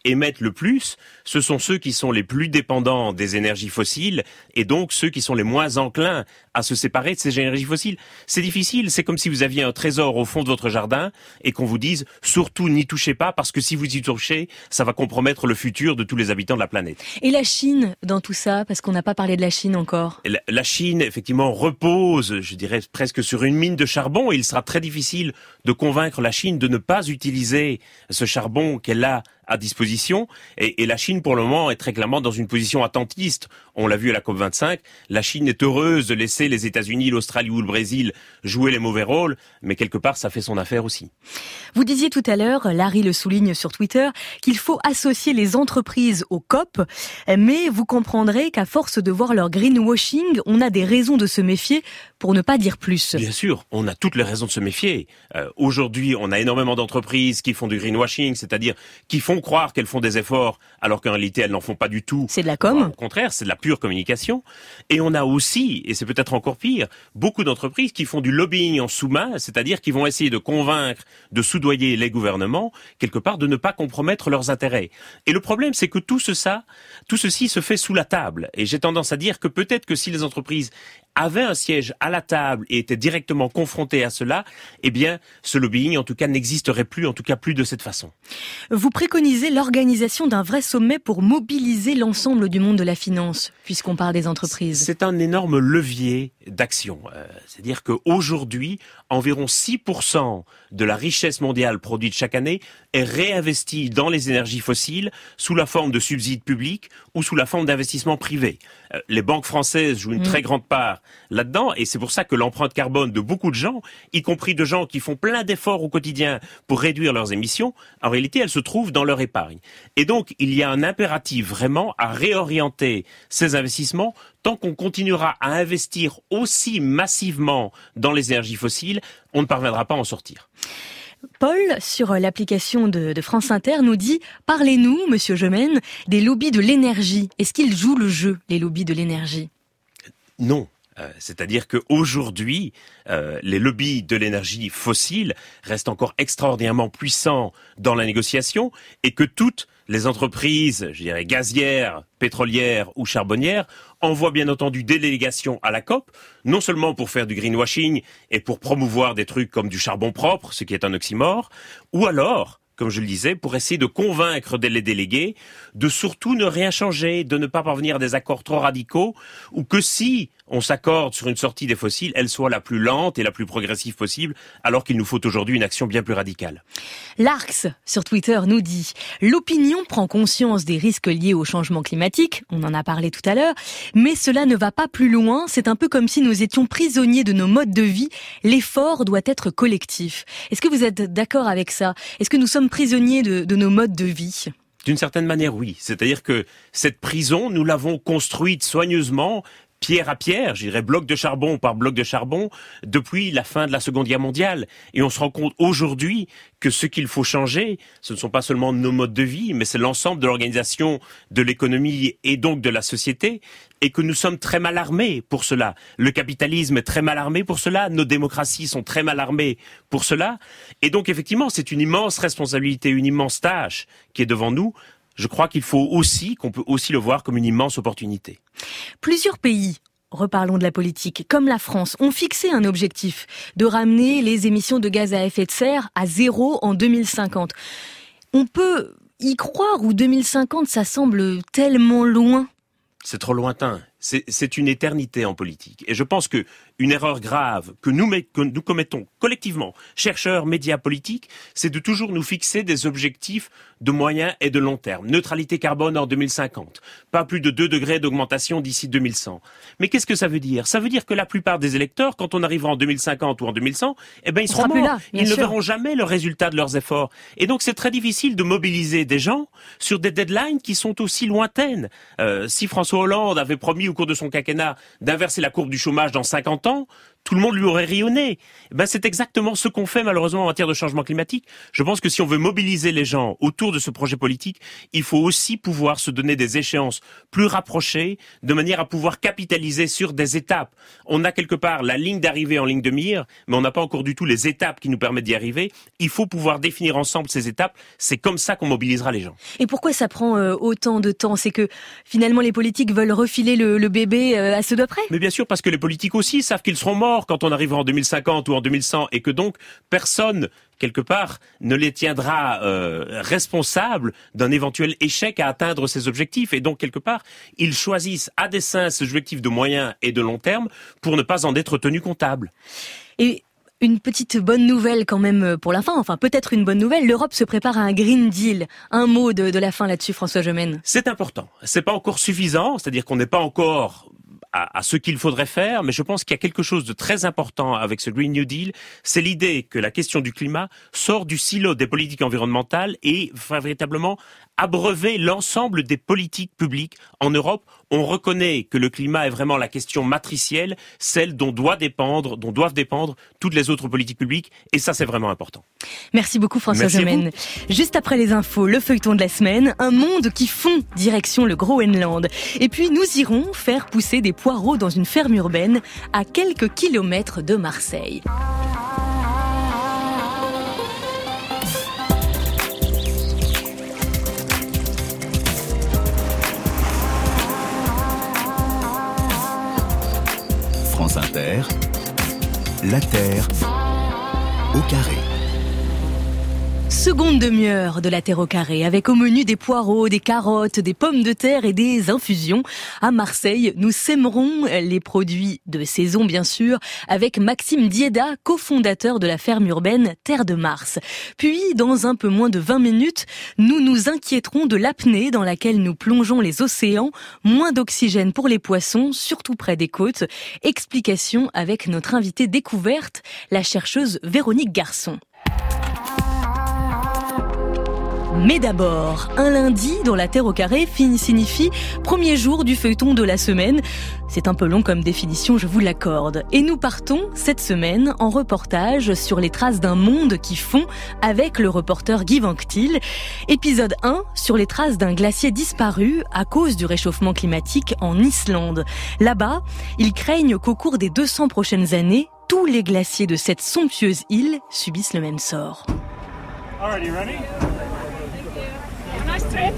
émettent le plus, ce sont ceux qui sont les plus dépendants des énergies fossiles et donc ceux qui sont les moins enclins à se séparer de ces énergies fossiles. C'est difficile, c'est comme si vous aviez un trésor au fond de votre jardin et qu'on vous dise surtout n'y touchez pas parce que si vous y touchez, ça va compromettre le futur de tous les habitants de la planète.
Et la Chine dans tout ça, parce qu'on n'a pas parlé de la Chine encore.
La, la Chine, effectivement, repose, je dirais, presque sur une mine de charbon et il sera très difficile de convaincre la Chine de ne pas utiliser ce charbon qu'elle a à disposition. Et, et la Chine, pour le moment, est très clairement dans une position attentiste. On l'a vu à la COP vingt-cinq. La Chine est heureuse de laisser les États-Unis, l'Australie ou le Brésil jouer les mauvais rôles, mais quelque part, ça fait son affaire aussi.
Vous disiez tout à l'heure, Larry le souligne sur Twitter, qu'il faut associer les entreprises au COP, mais vous comprendrez qu'à force de voir leur greenwashing, on a des raisons de se méfier, pour ne pas dire plus.
Bien sûr, on a toutes les raisons de se méfier. Euh, aujourd'hui, on a énormément d'entreprises qui font du greenwashing, c'est-à-dire qui font croire qu'elles font des efforts, alors qu'en réalité, elles n'en font pas du tout.
C'est de la com.
Au contraire, c'est de la pure communication. Et on a aussi, et c'est peut-être encore pire, beaucoup d'entreprises qui font du lobbying en sous-main, c'est-à-dire qui vont essayer de convaincre, de soudoyer les gouvernements, quelque part, de ne pas compromettre leurs intérêts. Et le problème, c'est que tout ce, ça, tout ceci se fait sous la table. Et j'ai tendance à dire que peut-être que si les entreprises avaient un siège à la table et étaient directement confrontés à cela, eh bien, ce lobbying, en tout cas, n'existerait plus, en tout cas plus de cette façon.
Vous préconisez l'organisation d'un vrai sommet pour mobiliser l'ensemble du monde de la finance, puisqu'on parle des entreprises.
C'est un énorme levier d'action. Euh, c'est-à-dire qu'aujourd'hui, environ six pour cent de la richesse mondiale produite chaque année est réinvestie dans les énergies fossiles sous la forme de subsides publics ou sous la forme d'investissements privés. Euh, les banques françaises jouent une mmh. très grande part là-dedans et c'est pour ça que l'empreinte carbone de beaucoup de gens, y compris de gens qui font plein d'efforts au quotidien pour réduire leurs émissions, en réalité, elle se trouve dans leur épargne. Et donc, il y a un impératif vraiment à réorienter ces investissements. Tant qu'on continuera à investir aussi massivement dans les énergies fossiles, on ne parviendra pas à en sortir.
Paul, sur l'application de, de France Inter, nous dit « Parlez-nous, monsieur Gemène, des lobbies de l'énergie. Est-ce qu'ils jouent le jeu, les lobbies de l'énergie ?»
Non. Euh, c'est-à-dire qu'aujourd'hui, euh, les lobbies de l'énergie fossile restent encore extraordinairement puissants dans la négociation et que toutes les entreprises, je dirais gazières, pétrolières ou charbonnières, envoient bien entendu des délégations à la COP, non seulement pour faire du greenwashing et pour promouvoir des trucs comme du charbon propre, ce qui est un oxymore, ou alors, comme je le disais, pour essayer de convaincre les délégués de surtout ne rien changer, de ne pas parvenir à des accords trop radicaux, ou que si on s'accorde sur une sortie des fossiles, elle soit la plus lente et la plus progressive possible, alors qu'il nous faut aujourd'hui une action bien plus radicale.
L'Arx, sur Twitter, nous dit « L'opinion prend conscience des risques liés au changement climatique, on en a parlé tout à l'heure, mais cela ne va pas plus loin, c'est un peu comme si nous étions prisonniers de nos modes de vie, l'effort doit être collectif. » Est-ce que vous êtes d'accord avec ça ? Est-ce que nous sommes prisonniers de, de nos modes de vie ?
D'une certaine manière, oui. C'est-à-dire que cette prison, nous l'avons construite soigneusement, pierre à pierre, je dirais bloc de charbon par bloc de charbon, depuis la fin de la Seconde Guerre mondiale. Et on se rend compte aujourd'hui que ce qu'il faut changer, ce ne sont pas seulement nos modes de vie, mais c'est l'ensemble de l'organisation de l'économie et donc de la société, et que nous sommes très mal armés pour cela. Le capitalisme est très mal armé pour cela, nos démocraties sont très mal armées pour cela, et donc effectivement, c'est une immense responsabilité, une immense tâche qui est devant nous. Je crois qu'il faut aussi, qu'on peut aussi le voir comme une immense opportunité.
Plusieurs pays, reparlons de la politique, comme la France, ont fixé un objectif de ramener les émissions de gaz à effet de serre à zéro en deux mille cinquante. On peut y croire ou deux mille cinquante, ça semble tellement loin ?
C'est trop lointain. C'est, c'est une éternité en politique. Et je pense que une erreur grave que nous, que nous commettons collectivement, chercheurs, médias, politiques, c'est de toujours nous fixer des objectifs de moyen et de long terme. Neutralité carbone en deux mille cinquante. Pas plus de deux degrés d'augmentation d'ici deux mille cent. Mais qu'est-ce que ça veut dire ? Ça veut dire que la plupart des électeurs, quand on arrivera en deux mille cinquante ou en deux mille cent, eh ben, ils seront morts. Là, ils sûr. ne verront jamais le résultat de leurs efforts. Et donc, c'est très difficile de mobiliser des gens sur des deadlines qui sont aussi lointaines. Euh, si François Hollande avait promis au cours de son quinquennat d'inverser la courbe du chômage dans cinquante ans, tout le monde lui aurait ri au nez. Ben, c'est exactement ce qu'on fait malheureusement en matière de changement climatique. Je pense que si on veut mobiliser les gens autour de ce projet politique, il faut aussi pouvoir se donner des échéances plus rapprochées, de manière à pouvoir capitaliser sur des étapes. On a quelque part la ligne d'arrivée en ligne de mire, mais on n'a pas encore du tout les étapes qui nous permettent d'y arriver. Il faut pouvoir définir ensemble ces étapes. C'est comme ça qu'on mobilisera les gens.
Et pourquoi ça prend euh, autant de temps? C'est que finalement les politiques veulent refiler le, le bébé euh, à ceux d'après?
Mais bien sûr, parce que les politiques aussi savent qu'ils seront morts quand on arrivera en deux mille cinquante ou en deux mille cent, et que donc personne, quelque part, ne les tiendra euh, responsables d'un éventuel échec à atteindre ces objectifs. Et donc, quelque part, ils choisissent à dessein ces objectifs de moyen et de long terme pour ne pas en être tenus comptables.
Et une petite bonne nouvelle quand même pour la fin, enfin peut-être une bonne nouvelle, l'Europe se prépare à un Green Deal. Un mot de, de la fin là-dessus, François Gemène.
C'est important. C'est pas encore suffisant, c'est-à-dire qu'on n'est pas encore à, à ce qu'il faudrait faire, mais je pense qu'il y a quelque chose de très important avec ce Green New Deal, c'est l'idée que la question du climat sort du silo des politiques environnementales et va véritablement abreuver l'ensemble des politiques publiques. En Europe, on reconnaît que le climat est vraiment la question matricielle, celle dont doit dépendre, dont doivent dépendre toutes les autres politiques publiques, et ça c'est vraiment important.
Merci beaucoup François Gemène. Juste après les infos, le feuilleton de la semaine, un monde qui fond direction le Groenland. Et puis nous irons faire pousser des poireaux dans une ferme urbaine à quelques kilomètres de Marseille.
France Inter, la Terre au carré.
Seconde demi-heure de la Terre au carré, avec au menu des poireaux, des carottes, des pommes de terre et des infusions. À Marseille, nous sèmerons les produits de saison, bien sûr, avec Maxime Dieda, cofondateur de la ferme urbaine Terre de Mars. Puis, dans un peu moins de vingt minutes, nous nous inquiéterons de l'apnée dans laquelle nous plongeons les océans. Moins d'oxygène pour les poissons, surtout près des côtes. Explication avec notre invitée découverte, la chercheuse Véronique Garçon. Mais d'abord, un lundi dans la Terre au carré signifie premier jour du feuilleton de la semaine. C'est un peu long comme définition, je vous l'accorde. Et nous partons cette semaine en reportage sur les traces d'un monde qui fond avec le reporter Guy Vanctil. Épisode un sur les traces d'un glacier disparu à cause du réchauffement climatique en Islande. Là-bas, ils craignent qu'au cours des deux cents prochaines années, tous les glaciers de cette somptueuse île subissent le même sort.
Alright, you ready?
Nice trip.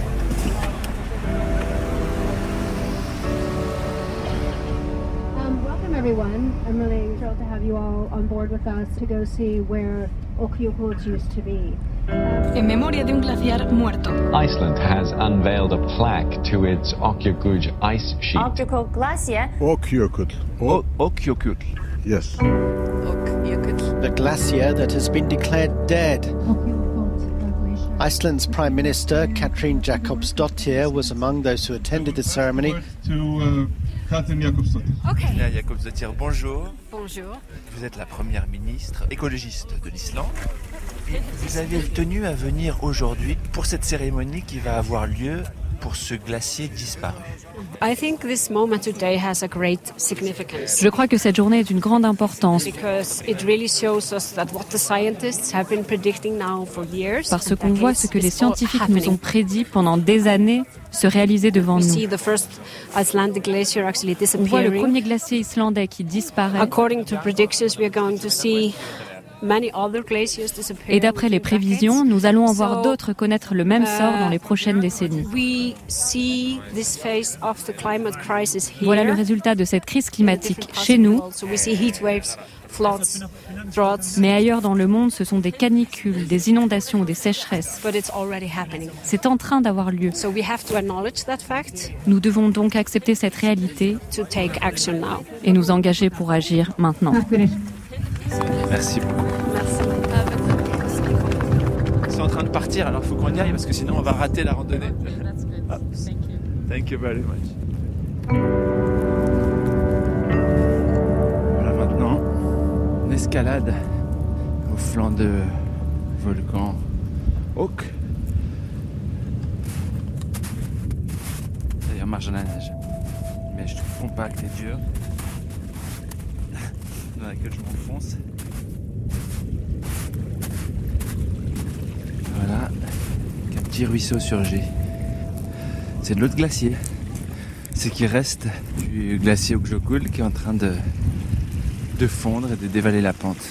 Um, welcome everyone. I'm really thrilled to have you all on board with us to go see where Okyokuch used to be.
En memoria de un glaciar muerto.
Iceland has unveiled a plaque to its Okyokuch ice sheet.
Okyokuch Glacier.
Okyokuch.
O- Okyokuch.
Yes.
Okyokuch.
The glacier that has been declared dead. Iceland's Prime Minister, Katrín Jakobsdóttir, was among those who attended the ceremony.
To uh, Katrín Jakobsdóttir.
Okay.
Katrín Jakobsdóttir, bonjour.
Bonjour.
Vous êtes la première ministre écologiste de l'Islande. Et vous avez tenu à venir aujourd'hui pour cette cérémonie qui va avoir lieu pour ce glacier disparu.
I think this moment today has a great significance.
Je crois que cette journée est d'une grande importance.
Because it really shows us that what the scientists have been predicting now for years.
Parce qu'on voit ce que les scientifiques nous ont prédit pendant des années se réaliser devant nous.
See the first Icelandic glacier actually
On voit le
disappearing.
premier glacier islandais qui disparaît.
According to predictions, we are going to see many other glaciers disappear.
Et d'après les prévisions, nous allons en voir
So,
d'autres connaître le même sort dans les prochaines décennies.
We see this phase of the climate crisis here.
Voilà le résultat de cette crise climatique chez nous.
So we see heat waves, floods, droughts.
Mais ailleurs dans le monde, ce sont des canicules, des inondations ou des sécheresses.
But it's already happening.
C'est en train d'avoir lieu.
So we have to acknowledge that fact.
Nous devons donc accepter cette réalité
To take action now.
et nous engager pour agir maintenant.
Merci beaucoup. Ils sont en train de partir, alors il faut qu'on y aille parce que sinon on va rater la randonnée. Ah. Thank you very much. Voilà maintenant, une escalade au flanc de volcan Oak. D'ailleurs, marche dans la neige. Mais je trouve compacte et dur. dans laquelle je m'enfonce. Voilà, un petit ruisseau surgit. C'est de l'eau de glacier. C'est qui reste du glacier Okjokul qui est en train de, de fondre et de dévaler la pente.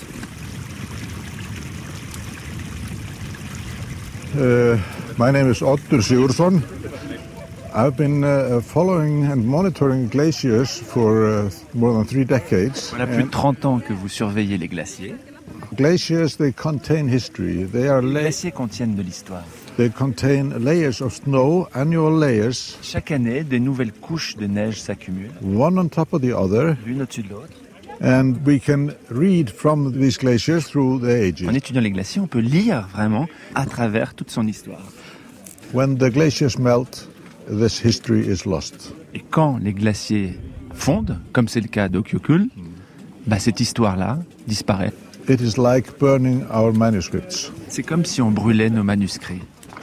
Uh, my name is Oddur Sigurðsson. I've been uh, following and monitoring glaciers for uh, more than three decades.
Voilà plus de trente ans que vous surveillez les glaciers.
Glaciers, they contain history. They are
Les
la-
glaciers contiennent de l'histoire.
they contain layers of snow, annual layers,
Chaque année, des nouvelles couches de neige s'accumulent,
one on top of the other,
l'une au-dessus de l'autre.
and we can read from these glaciers through the ages.
En étudiant les glaciers, on peut lire vraiment à travers toute son histoire.
When the glaciers melt, this history is lost.
Et quand les glaciers fondent, comme c'est le cas d'Okjokul, bah cette histoire-là disparaît.
It is like burning our manuscripts.
C'est comme si on brûlait nos manuscrits.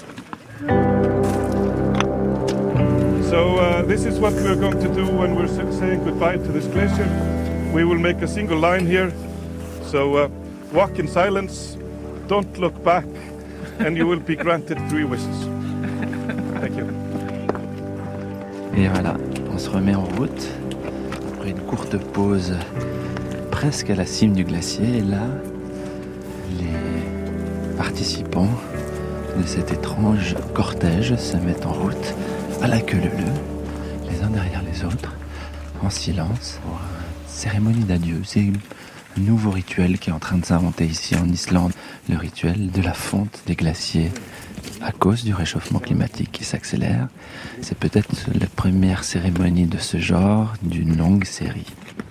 So uh, this is what we're going to do when we're sa- saying goodbye to this glacier. We will make a single line here. So uh, walk in silence, don't look back, and you will be granted three wishes. Thank you.
Et voilà, on se remet en route après une courte pause presque à la cime du glacier. Et là, les participants de cet étrange cortège se mettent en route à la queue leu-leu, les uns derrière les autres, en silence, pour une cérémonie d'adieu. C'est un nouveau rituel qui est en train de s'inventer ici en Islande, le rituel de la fonte des glaciers à cause du réchauffement climatique qui s'accélère. C'est peut-être la première cérémonie de ce genre d'une longue série.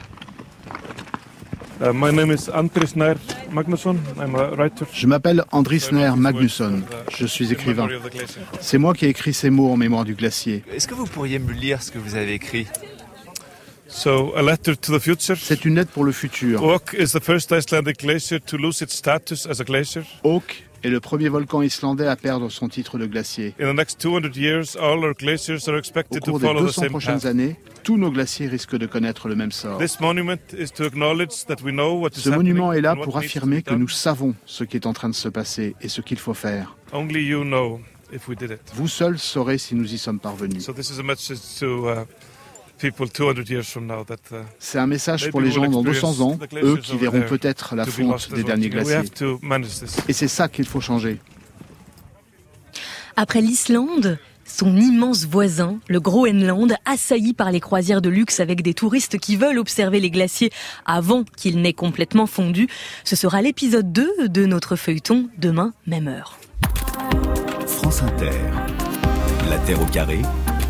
Uh, my name is Andris Nair Magnusson. I'm a writer.
Je m'appelle Andris Nair Magnusson. Je suis écrivain. C'est moi qui ai écrit ces mots en mémoire du glacier.
Est-ce que vous pourriez me lire ce que vous avez écrit?
So, a letter to the future.
C'est une lettre pour le futur.
Auk is the first Icelandic glacier to lose its status as a glacier.
Auk est le premier volcan islandais à perdre son titre de glacier.
In the next two hundred years, all our glaciers are
Au
expected to
cours des
follow the
deux cents
same
prochaines
path.
années, tous nos glaciers risquent de connaître le même sort.
This monument is to acknowledge that we know what is
Ce monument
happening
est là
and what
pour
needs to
affirmer
be
que
done.
nous savons ce qui est en train de se passer et ce qu'il faut faire.
Only you know if we did it.
Vous seuls saurez si nous y sommes parvenus.
So this is a message to uh, people two hundred years from now that uh,
C'est un message
maybe
pour les
we'll
gens dans deux cents ans,
experience the
eux
glaciers
qui
over
verront
there
peut-être la
to be
fonte
lost as
des
well.
derniers
We
glaciers.
have to manage this.
Et c'est ça qu'il faut changer.
Après l'Islande, son immense voisin, le Groenland, assailli par les croisières de luxe avec des touristes qui veulent observer les glaciers avant qu'ils n'aient complètement fondu. Ce sera l'épisode deux de notre feuilleton, demain, même heure.
France Inter. La Terre au carré.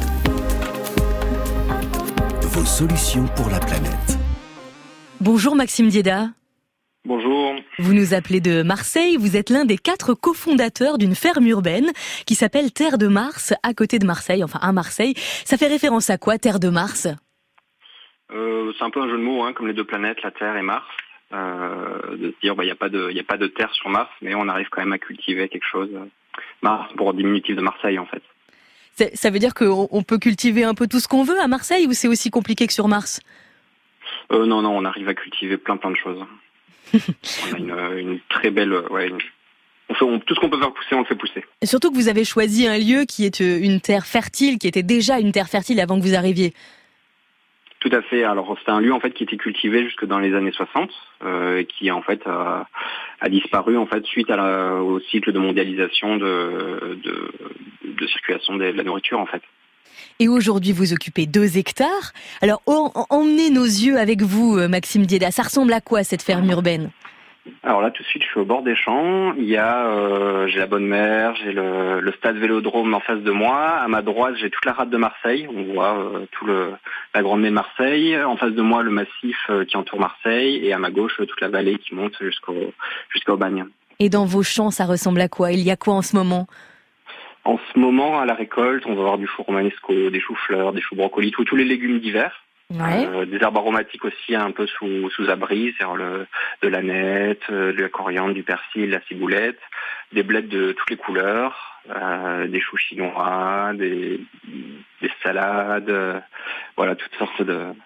Vos solutions pour la planète.
Bonjour Maxime Dieda.
Bonjour.
Vous nous appelez de Marseille, vous êtes l'un des quatre cofondateurs d'une ferme urbaine qui s'appelle Terre de Mars, à côté de Marseille, enfin à Marseille. Ça fait référence à quoi, Terre de Mars ?
Euh, c'est un peu un jeu de mots, hein, comme les deux planètes, la Terre et Mars. Euh, de se dire, bah, il n'y a pas de, il y a pas de Terre sur Mars, mais on arrive quand même à cultiver quelque chose. Mars, pour diminutif de Marseille, en fait.
C'est, ça veut dire qu'on on peut cultiver un peu tout ce qu'on veut à Marseille, ou c'est aussi compliqué que sur Mars ?
Euh, non, non, on arrive à cultiver plein, plein de choses. On a une, une très belle, ouais, une- on fait, on- tout ce qu'on peut faire pousser, on le fait pousser.
Et surtout que vous avez choisi un lieu qui est euh, une terre fertile, qui était déjà une terre fertile avant que vous arriviez.
Tout à fait. Alors c'était un lieu en fait qui était cultivé jusque dans les années soixante, euh, qui en fait a, a disparu en fait suite à la, au cycle de mondialisation de, de, de circulation de la nourriture en fait.
Et aujourd'hui, vous occupez deux hectares. Alors, en- en- emmenez nos yeux avec vous, euh, Maxime Dieda. Ça ressemble à quoi, cette ferme urbaine ?
Alors là, tout de suite, je suis au bord des champs. Il y a, euh, j'ai la Bonne Mère, j'ai le, le stade Vélodrome en face de moi. À ma droite, j'ai toute la rade de Marseille. On voit euh, tout le la Grande Mée de Marseille. En face de moi, le massif euh, qui entoure Marseille, et à ma gauche, toute la vallée qui monte jusqu'au jusqu'au Bagne.
Et dans vos champs, ça ressemble à quoi ? Il y a quoi en ce moment ?
En ce moment, à la récolte, on va avoir du chou romanesco, des choux-fleurs, des choux brocolis, tous tous les légumes d'hiver.
Ouais.
Euh, des herbes aromatiques aussi un peu sous, sous abri, c'est-à-dire le, de l'aneth, euh, de la coriandre, du persil, la ciboulette, des blettes de toutes les couleurs, euh, des choux chinois, des, des salades, euh, voilà, toutes sortes de,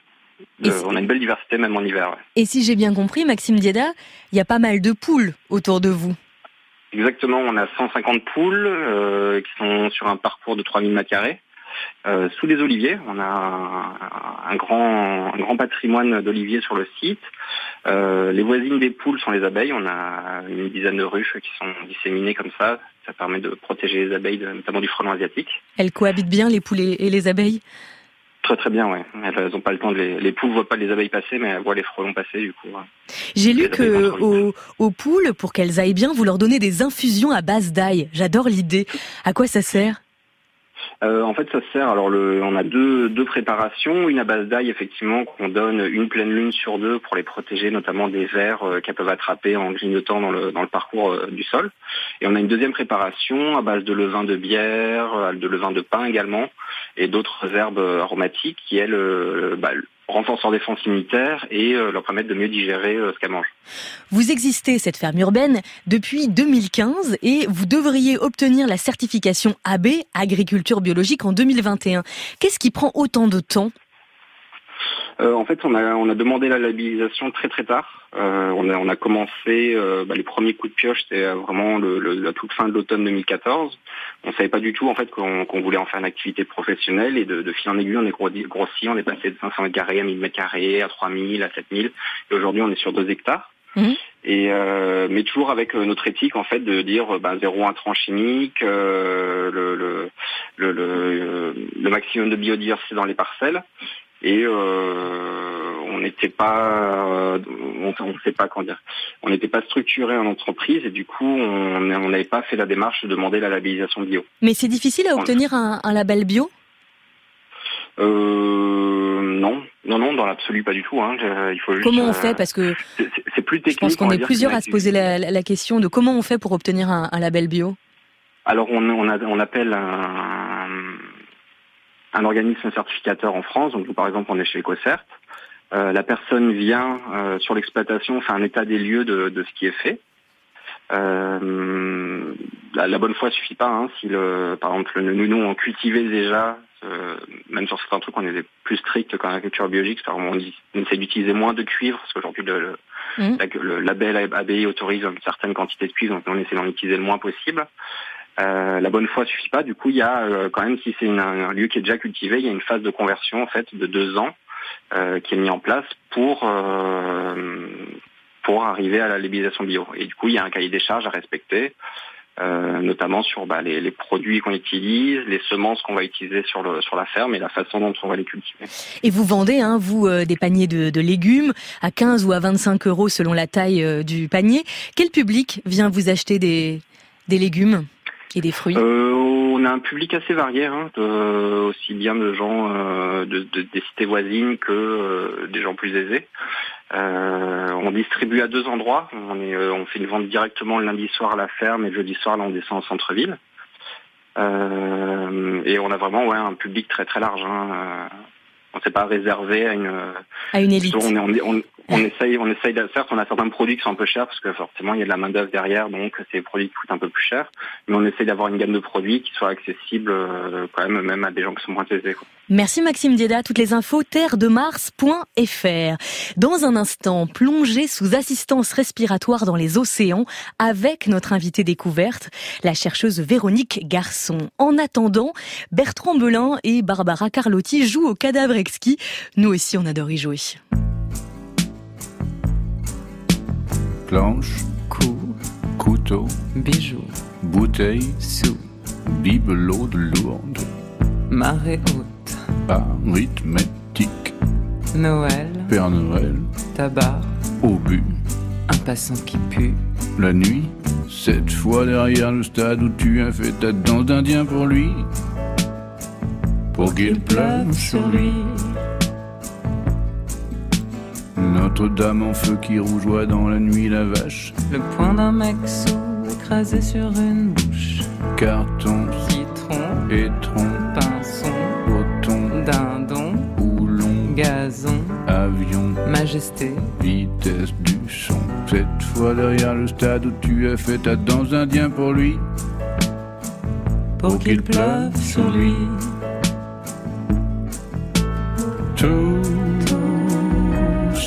Euh, on a une belle diversité même en hiver. Ouais.
Et si j'ai bien compris, Maxime Dieda, il y a pas mal de poules autour de vous.
Exactement, on a cent cinquante poules euh, qui sont sur un parcours de trois mille mètres carrés. Euh, sous les oliviers, on a un, un, grand, un grand patrimoine d'oliviers sur le site. Euh, les voisines des poules sont les abeilles. On a une dizaine de ruches qui sont disséminées comme ça. Ça permet de protéger les abeilles, notamment du frelon asiatique.
Elles cohabitent bien, les poules et les abeilles ?
Très très bien, ouais. Elles n'ont pas le temps de les... Les poules ne voient pas les abeilles passer, mais elles voient les frelons passer, du coup. Ouais.
J'ai lu que aux, aux poules, pour qu'elles aillent bien, vous leur donnez des infusions à base d'ail. J'adore l'idée. À quoi ça sert ?
Euh, en fait, ça sert. Alors, le, on a deux, deux préparations. Une à base d'ail, effectivement, qu'on donne une pleine lune sur deux pour les protéger, notamment des vers euh, qu'elles peuvent attraper en grignotant dans le, dans le parcours euh, du sol. Et on a une deuxième préparation à base de levain de bière, euh, de levain de pin également, et d'autres herbes aromatiques qui, elles, euh, bah, renforcent leur défense immunitaire et euh, leur permettent de mieux digérer euh, ce qu'elles mangent.
Vous existez, cette ferme urbaine, depuis deux mille quinze et vous devriez obtenir la certification A B, agriculture biologique, en deux mille vingt et un. Qu'est-ce qui prend autant de temps ?
Euh, en fait, on a, on a demandé la labellisation très très tard. Euh, on, a, on a commencé, euh, bah, les premiers coups de pioche, c'était vraiment le, le, la toute fin de l'automne deux mille quatorze. On savait pas du tout en fait qu'on, qu'on voulait en faire une activité professionnelle et de, de fil en aiguille, on est grossi, on est passé de cinq cents mètres carrés à mille mètres carrés, à trois mille, à sept mille, et aujourd'hui on est sur deux hectares. Mmh. Et euh, mais toujours avec euh, notre éthique en fait de dire bah, zéro intrant chimique, euh, le, le, le, le, le maximum de biodiversité dans les parcelles. Et euh, on n'était pas, euh, on, on sait pas comment dire, on n'était pas structuré en entreprise et du coup on n'avait pas fait la démarche de demander la labellisation bio.
Mais c'est difficile à obtenir un, un label bio ?
Euh, non, non, non, dans l'absolu pas du tout. Hein. Il faut juste,
comment on fait ? Parce que
c'est, c'est plus technique.
Je pense qu'on est plusieurs à se poser la, la question de comment on fait pour obtenir un, un label bio.
Alors on, on, a, on appelle un un organisme certificateur en France, donc nous, par exemple on est chez EcoCert, euh, la personne vient euh, sur l'exploitation, fait un état des lieux de, de ce qui est fait. Euh, la, la bonne foi suffit pas, hein, si le, par exemple nous, nous on cultivait déjà, euh, même sur certains trucs on était plus strict qu'en agriculture biologique, c'est-à-dire on, on essaie d'utiliser moins de cuivre, parce qu'aujourd'hui le, le, mmh. la, le label A B autorise une certaine quantité de cuivre, donc on essaie d'en utiliser le moins possible. Euh, la bonne foi suffit pas. Du coup, il y a euh, quand même, si c'est une, un lieu qui est déjà cultivé, il y a une phase de conversion en fait de deux ans euh, qui est mise en place pour euh, pour arriver à la labellisation bio. Et du coup, il y a un cahier des charges à respecter, euh, notamment sur bah, les, les produits qu'on utilise, les semences qu'on va utiliser sur le sur la ferme et la façon dont on va les cultiver.
Et vous vendez, hein, vous, euh, des paniers de, de légumes à quinze ou à vingt-cinq euros selon la taille euh, du panier. Quel public vient vous acheter des des légumes et des fruits ?
euh, On a un public assez varié, hein, de, aussi bien de gens euh, de, de, des cités voisines que euh, des gens plus aisés. Euh, on distribue à deux endroits. On, est, euh, on fait une vente directement le lundi soir à la ferme et le jeudi soir là on descend au centre-ville. Euh, et on a vraiment ouais, un public très très large. Hein. On ne s'est pas réservé à une
à une élite.
On, est, on, est, on, on essaye, on essaye de certes, on a certains produits qui sont un peu chers parce que forcément il y a de la main d'œuvre derrière, donc c'est des produits qui coûtent un peu plus cher. Mais on essaye d'avoir une gamme de produits qui soit accessible euh, quand même, même à des gens qui sont moins aisés. Quoi.
Merci Maxime Dieda. Toutes les infos terre de mars point f r. Dans un instant, plongée sous assistance respiratoire dans les océans avec notre invitée découverte, la chercheuse Véronique Garçon. En attendant, Bertrand Belin et Barbara Carlotti jouent au cadavre exquis. Nous aussi, on adore y jouer.
Planche, cou, couteau, bijoux, bouteille, sous, bibelot de lourde,
marée haute,
arithmétique,
Noël,
Père Noël,
tabac,
obus,
un passant qui pue,
la nuit, cette fois derrière le stade où tu as fait ta danse d'Indien pour lui, pour qu'il pleuve sur lui. Notre-Dame en feu qui rougeoie dans la nuit la vache.
Le poing d'un mec sous écrasé sur une bouche.
Carton,
citron,
étron,
pinson,
coton,
dindon,
houlon,
gazon,
avion,
majesté,
vitesse du son. Cette fois derrière le stade où tu as fait ta danse indien pour lui.
Pour, pour qu'il, qu'il pleuve sur lui.
Tout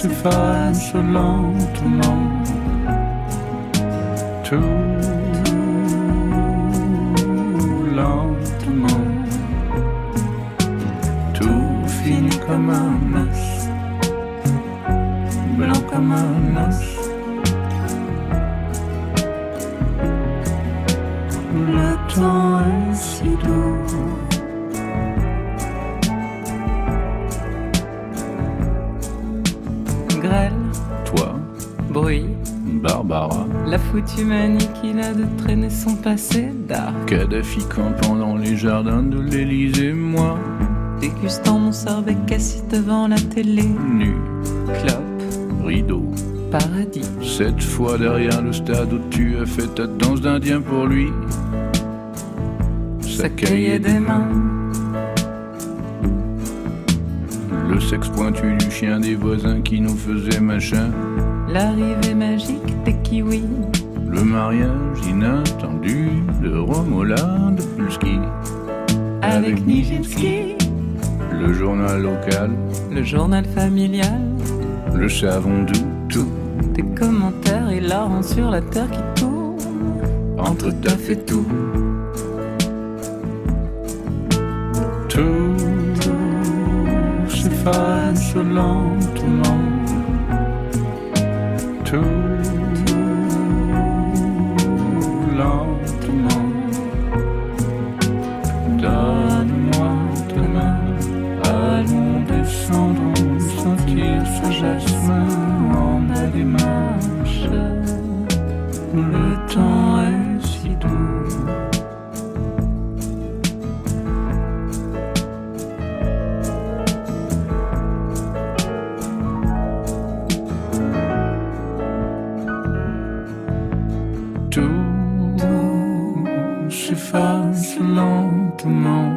s'efface lentement. Tout lentement. Tout finit comme un os, blanc comme un os. Le temps est si doux.
Grêle,
Toi,
bruit,
Barbara,
la foutue manie qu'il a de traîner son passé d'art.
Kadhafi campant dans les jardins de l'Élysée, moi,
Dégustant mon sorbet assis devant la télé.
nu,
Clope,
rideau.
paradis.
Cette fois derrière le stade où tu as fait ta danse d'Indien pour lui. Sa cahier des mains. Le sexe pointu du chien des voisins qui nous faisait machin.
L'arrivée magique des kiwis.
Le mariage inattendu de Romola de Pulski.
Avec Nijinsky.
Le journal local.
Le journal familial.
Le savon doux, tout.
Des commentaires hilarants sur la terre qui tourne.
Entre taf et tout. Tout s'efface lentement. Tout lentement. Donne-moi ta main. Allons descendre, sentir ce jasmin en bas des marches. Le temps est si doux. Tout s'efface lentement.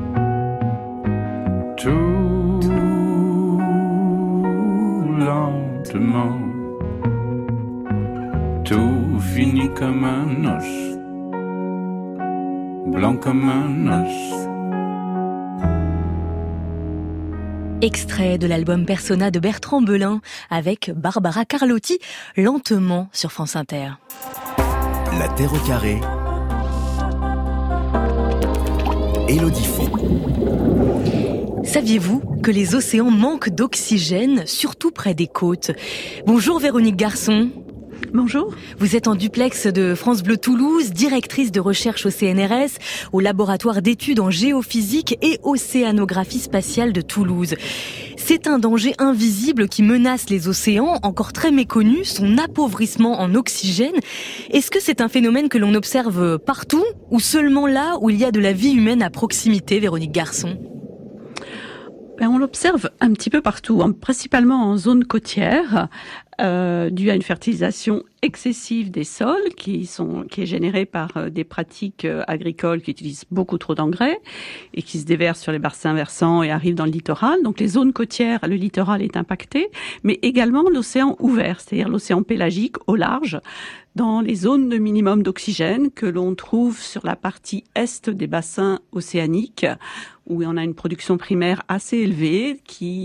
Tout lentement. Tout finit comme un os, blanc comme un os.
Extrait de l'album Persona de Bertrand Belin avec Barbara Carlotti, lentement sur France Inter.
La Terre au carré. Élodie Font.
Saviez-vous que les océans manquent d'oxygène, surtout près des côtes? Bonjour Véronique Garçon.
Bonjour.
Vous êtes en duplex de France Bleu Toulouse, directrice de recherche au C N R S, au laboratoire d'études en géophysique et océanographie spatiale de Toulouse. C'est un danger invisible qui menace les océans, encore très méconnu, son appauvrissement en oxygène. Est-ce que c'est un phénomène que l'on observe partout ou seulement là où il y a de la vie humaine à proximité, Véronique Garçon?
Ben, on l'observe un petit peu partout, hein, principalement en zone côtière, euh, dû à une fertilisation excessive des sols qui sont qui est générée par euh, des pratiques euh, agricoles qui utilisent beaucoup trop d'engrais et qui se déversent sur les bassins versants et arrivent dans le littoral. Donc les zones côtières, le littoral est impacté, mais également l'océan ouvert, c'est-à-dire l'océan pélagique au large, dans les zones de minimum d'oxygène que l'on trouve sur la partie est des bassins océaniques, où on a une production primaire assez élevée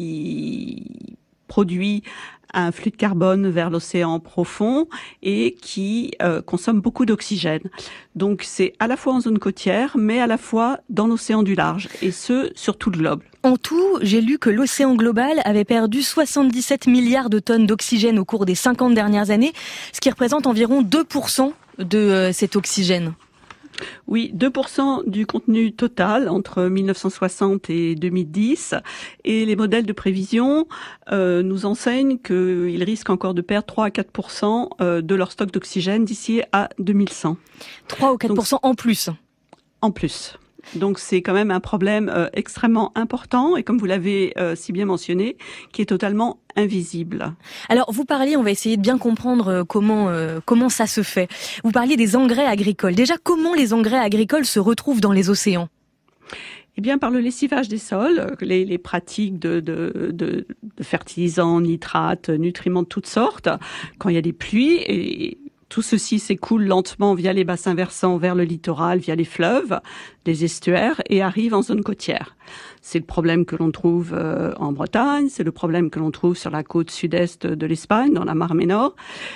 qui produit un flux de carbone vers l'océan profond et qui euh, consomme beaucoup d'oxygène. Donc c'est à la fois en zone côtière, mais à la fois dans l'océan du large, et ce, sur tout le globe.
En tout, j'ai lu que l'océan global avait perdu soixante-dix-sept milliards de tonnes d'oxygène au cours des cinquante dernières années, ce qui représente environ deux pour cent de euh, cet oxygène.
Oui, deux pour cent du contenu total entre mille neuf cent soixante et deux mille dix. Et les modèles de prévision euh, nous enseignent qu'ils risquent encore de perdre trois à quatre pour cent de leur stock d'oxygène d'ici à deux mille cent.
trois ou quatre pour cent Donc, en plus
En plus. Donc c'est quand même un problème euh, extrêmement important et comme vous l'avez euh, si bien mentionné, qui est totalement invisible.
Alors vous parliez, on va essayer de bien comprendre euh, comment euh, comment ça se fait. Vous parliez des engrais agricoles. Déjà, comment les engrais agricoles se retrouvent dans les océans ?
Eh bien, par le lessivage des sols, les, les pratiques de, de, de, de fertilisants, nitrates, nutriments de toutes sortes, quand il y a des pluies, et tout ceci s'écoule lentement via les bassins versants vers le littoral, via les fleuves, les estuaires, et arrive en zone côtière. C'est le problème que l'on trouve euh, en Bretagne, c'est le problème que l'on trouve sur la côte sud-est de l'Espagne, dans la Mar Menor,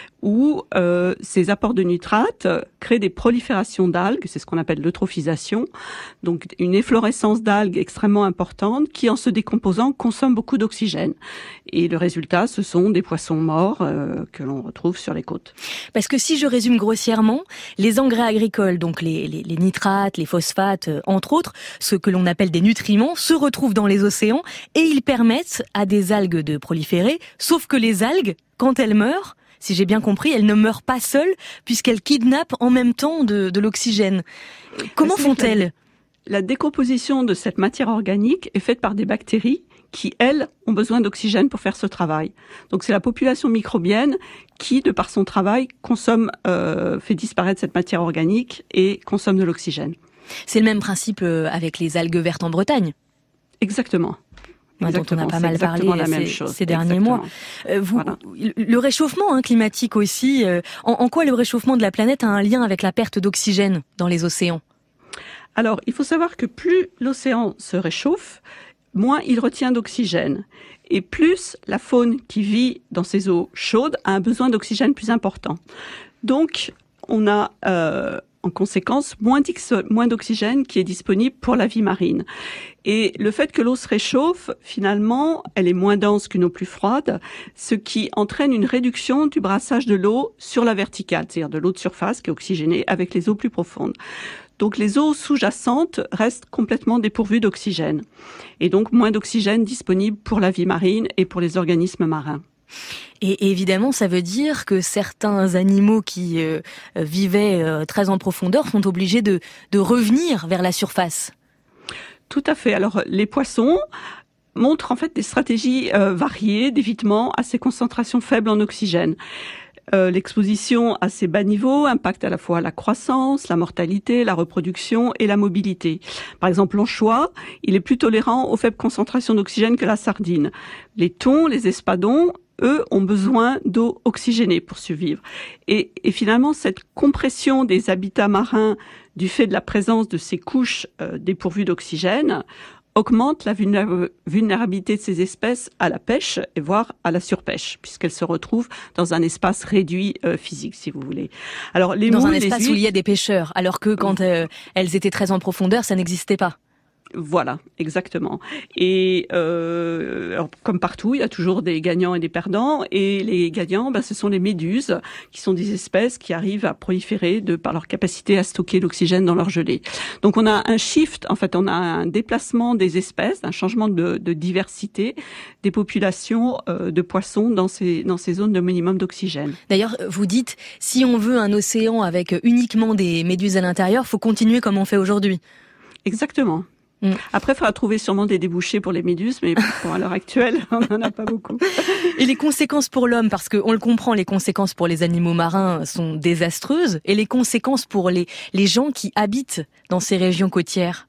où euh, ces apports de nitrates créent des proliférations d'algues, c'est ce qu'on appelle l'eutrophisation, donc une efflorescence d'algues extrêmement importante qui, en se décomposant, consomme beaucoup d'oxygène. Et le résultat, ce sont des poissons morts euh, que l'on retrouve sur les côtes.
Parce que si je résume grossièrement, les engrais agricoles, donc les, les, les nitrates, les phosphates, euh, entre autres, ce que l'on appelle des nutriments, se retrouvent dans les océans et ils permettent à des algues de proliférer, sauf que les algues, quand elles meurent, si j'ai bien compris, elles ne meurent pas seules puisqu'elles kidnappent en même temps de, de l'oxygène. Comment font-elles ?
La décomposition de cette matière organique est faite par des bactéries qui, elles, ont besoin d'oxygène pour faire ce travail. Donc c'est la population microbienne qui, de par son travail, consomme, euh, fait disparaître cette matière organique et consomme de l'oxygène.
C'est le même principe avec les algues vertes en Bretagne ?
Exactement.
dont on a pas mal parlé ces,
chose.
ces derniers
Exactement.
mois. Euh, vous,
Voilà.
Le réchauffement hein, climatique aussi, euh, en, en quoi le réchauffement de la planète a un lien avec la perte d'oxygène dans les océans ?
Alors, il faut savoir que plus l'océan se réchauffe, moins il retient d'oxygène. Et plus la faune qui vit dans ces eaux chaudes a un besoin d'oxygène plus important. Donc, on a euh, en conséquence moins, moins d'oxygène qui est disponible pour la vie marine. Et le fait que l'eau se réchauffe, finalement, elle est moins dense qu'une eau plus froide, ce qui entraîne une réduction du brassage de l'eau sur la verticale, c'est-à-dire de l'eau de surface qui est oxygénée avec les eaux plus profondes. Donc les eaux sous-jacentes restent complètement dépourvues d'oxygène. Et donc moins d'oxygène disponible pour la vie marine et pour les organismes marins.
Et évidemment, ça veut dire que certains animaux qui euh, vivaient euh, très en profondeur sont obligés de, de revenir vers la surface.
Tout à fait. Alors les poissons montrent en fait des stratégies euh, variées d'évitement à ces concentrations faibles en oxygène. Euh, l'exposition à ces bas niveaux impacte à la fois la croissance, la mortalité, la reproduction et la mobilité. Par exemple, l'anchois, il est plus tolérant aux faibles concentrations d'oxygène que la sardine. Les thons, les espadons, eux, ont besoin d'eau oxygénée pour survivre. Et, et finalement, cette compression des habitats marins du fait de la présence de ces couches euh, dépourvues d'oxygène augmente la vulnérabilité de ces espèces à la pêche et voire à la surpêche, puisqu'elles se retrouvent dans un espace réduit euh, physique, si vous voulez. Alors les
dans
moules,
un espace
les huîtres,
où il y a des pêcheurs, alors que quand euh, elles étaient très en profondeur, ça n'existait pas.
Voilà, exactement. Et euh, alors, comme partout, il y a toujours des gagnants et des perdants. Et les gagnants, ben, ce sont les méduses, qui sont des espèces qui arrivent à proliférer de par leur capacité à stocker l'oxygène dans leur gelée. Donc on a un shift, en fait, on a un déplacement des espèces, un changement de, de diversité des populations euh, de poissons dans ces dans ces zones de minimum d'oxygène.
D'ailleurs, vous dites, si on veut un océan avec uniquement des méduses à l'intérieur, faut continuer comme on fait aujourd'hui.
Exactement. Mm. Après, il faudra trouver sûrement des débouchés pour les méduses, mais bon, à l'heure actuelle, on n'en a pas beaucoup.
Et les conséquences pour l'homme, parce qu'on le comprend, les conséquences pour les animaux marins sont désastreuses, et les conséquences pour les, les gens qui habitent dans ces régions côtières?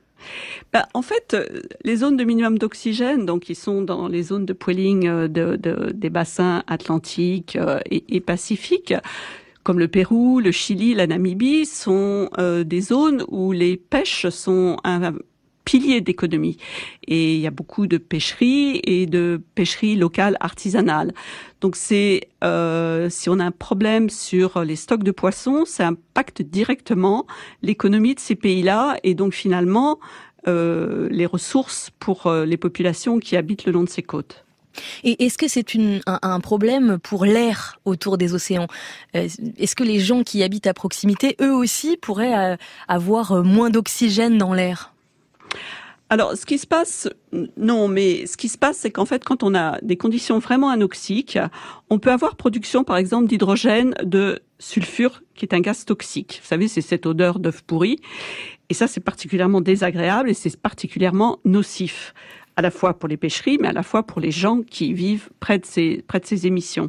Ben, en fait, les zones de minimum d'oxygène, donc qui sont dans les zones de poiling de, de, des bassins atlantiques et, et pacifiques, comme le Pérou, le Chili, la Namibie, sont euh, des zones où les pêches sont un pilier d'économie. Et il y a beaucoup de pêcheries et de pêcheries locales artisanales. Donc c'est euh, si on a un problème sur les stocks de poissons, ça impacte directement l'économie de ces pays-là et donc finalement euh, les ressources pour euh, les populations qui habitent le long de ces côtes.
Et est-ce que c'est une, un, un problème pour l'air autour des océans ? Est-ce que les gens qui habitent à proximité, eux aussi, pourraient avoir moins d'oxygène dans l'air ?
Alors, ce qui se passe, non, mais ce qui se passe, c'est qu'en fait, quand on a des conditions vraiment anoxiques, on peut avoir production, par exemple, d'hydrogène de sulfure, qui est un gaz toxique. Vous savez, c'est cette odeur d'œuf pourri. Et ça, c'est particulièrement désagréable et c'est particulièrement nocif, à la fois pour les pêcheries, mais à la fois pour les gens qui vivent près de ces, près de ces émissions.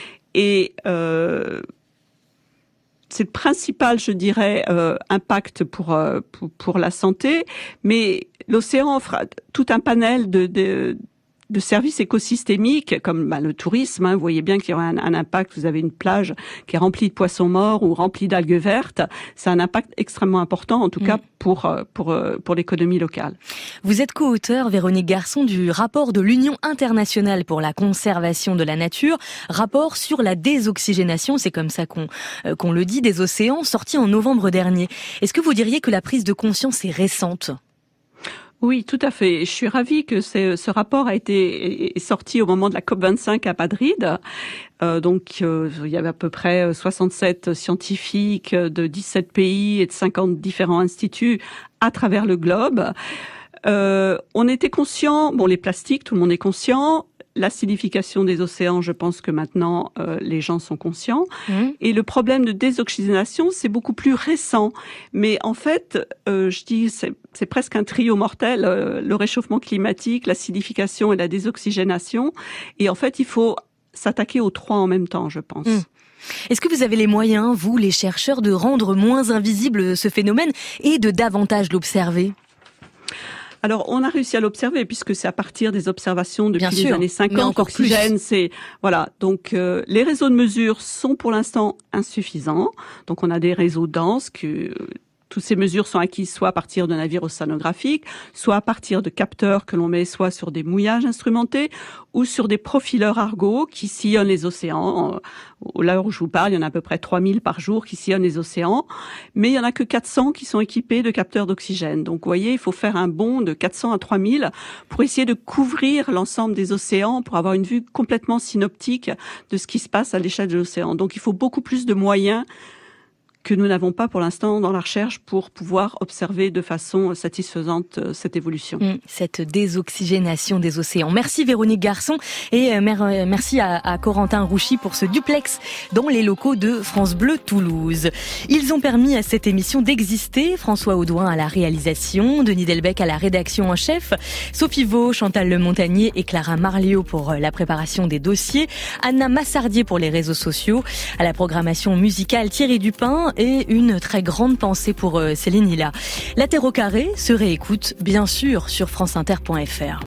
Et euh, c'est le principal, je dirais, euh, impact pour, euh, pour pour la santé, mais l'océan offre tout un panel de, de de services écosystémiques comme bah, le tourisme. Hein, vous voyez bien qu'il y aura un, un impact. Vous avez une plage qui est remplie de poissons morts ou remplie d'algues vertes. C'est un impact extrêmement important, en tout mmh. cas pour pour pour l'économie locale.
Vous êtes co-auteur, Véronique Garçon, du rapport de l'Union internationale pour la conservation de la nature, rapport sur la désoxygénation, c'est comme ça qu'on euh, qu'on le dit, des océans, sorti en novembre dernier. Est-ce que vous diriez que la prise de conscience est récente ?
Oui, tout à fait. Je suis ravie que ce rapport a été sorti au moment de la COP vingt-cinq à Madrid. Euh, donc, euh, il y avait à peu près soixante-sept scientifiques de dix-sept pays et de cinquante différents instituts à travers le globe. Euh, on était conscient, bon, les plastiques, tout le monde est conscient. L'acidification des océans, je pense que maintenant euh, les gens sont conscients. Mmh. Et le problème de désoxygénation, c'est beaucoup plus récent. Mais en fait, euh, je dis, c'est, c'est presque un trio mortel, euh, le réchauffement climatique, l'acidification et la désoxygénation. Et en fait, il faut s'attaquer aux trois en même temps, je pense. Mmh.
Est-ce que vous avez les moyens, vous, les chercheurs, de rendre moins invisible ce phénomène et de davantage l'observer ?
Alors, on a réussi à l'observer puisque c'est à partir des observations depuis
Bien
les
sûr,
années cinquante.
mais encore
Oxygène,
plus.
c'est voilà. Donc, euh, les réseaux de mesure sont pour l'instant insuffisants. Donc, on a des réseaux denses que toutes ces mesures sont acquises soit à partir de navires océanographiques, soit à partir de capteurs que l'on met soit sur des mouillages instrumentés ou sur des profileurs Argo qui sillonnent les océans. Au l'heure où je vous parle, il y en a à peu près trois mille par jour qui sillonnent les océans, mais il y en a que quatre cents qui sont équipés de capteurs d'oxygène. Donc, vous voyez, il faut faire un bond de quatre cents à trois mille pour essayer de couvrir l'ensemble des océans, pour avoir une vue complètement synoptique de ce qui se passe à l'échelle de l'océan. Donc, il faut beaucoup plus de moyens que nous n'avons pas pour l'instant dans la recherche pour pouvoir observer de façon satisfaisante cette évolution.
Mmh, cette désoxygénation des océans. Merci Véronique Garçon et euh, merci à, à Corentin Rouchy pour ce duplex dans les locaux de France Bleu Toulouse. Ils ont permis à cette émission d'exister. François Audouin à la réalisation, Denis Delbecq à la rédaction en chef, Sophie Vaux, Chantal Le Montagnier et Clara Marliot pour la préparation des dossiers, Anna Massardier pour les réseaux sociaux, à la programmation musicale Thierry Dupin et une très grande pensée pour Céline Hilla. La Terre au carré se réécoute bien sûr sur franceinter point f r.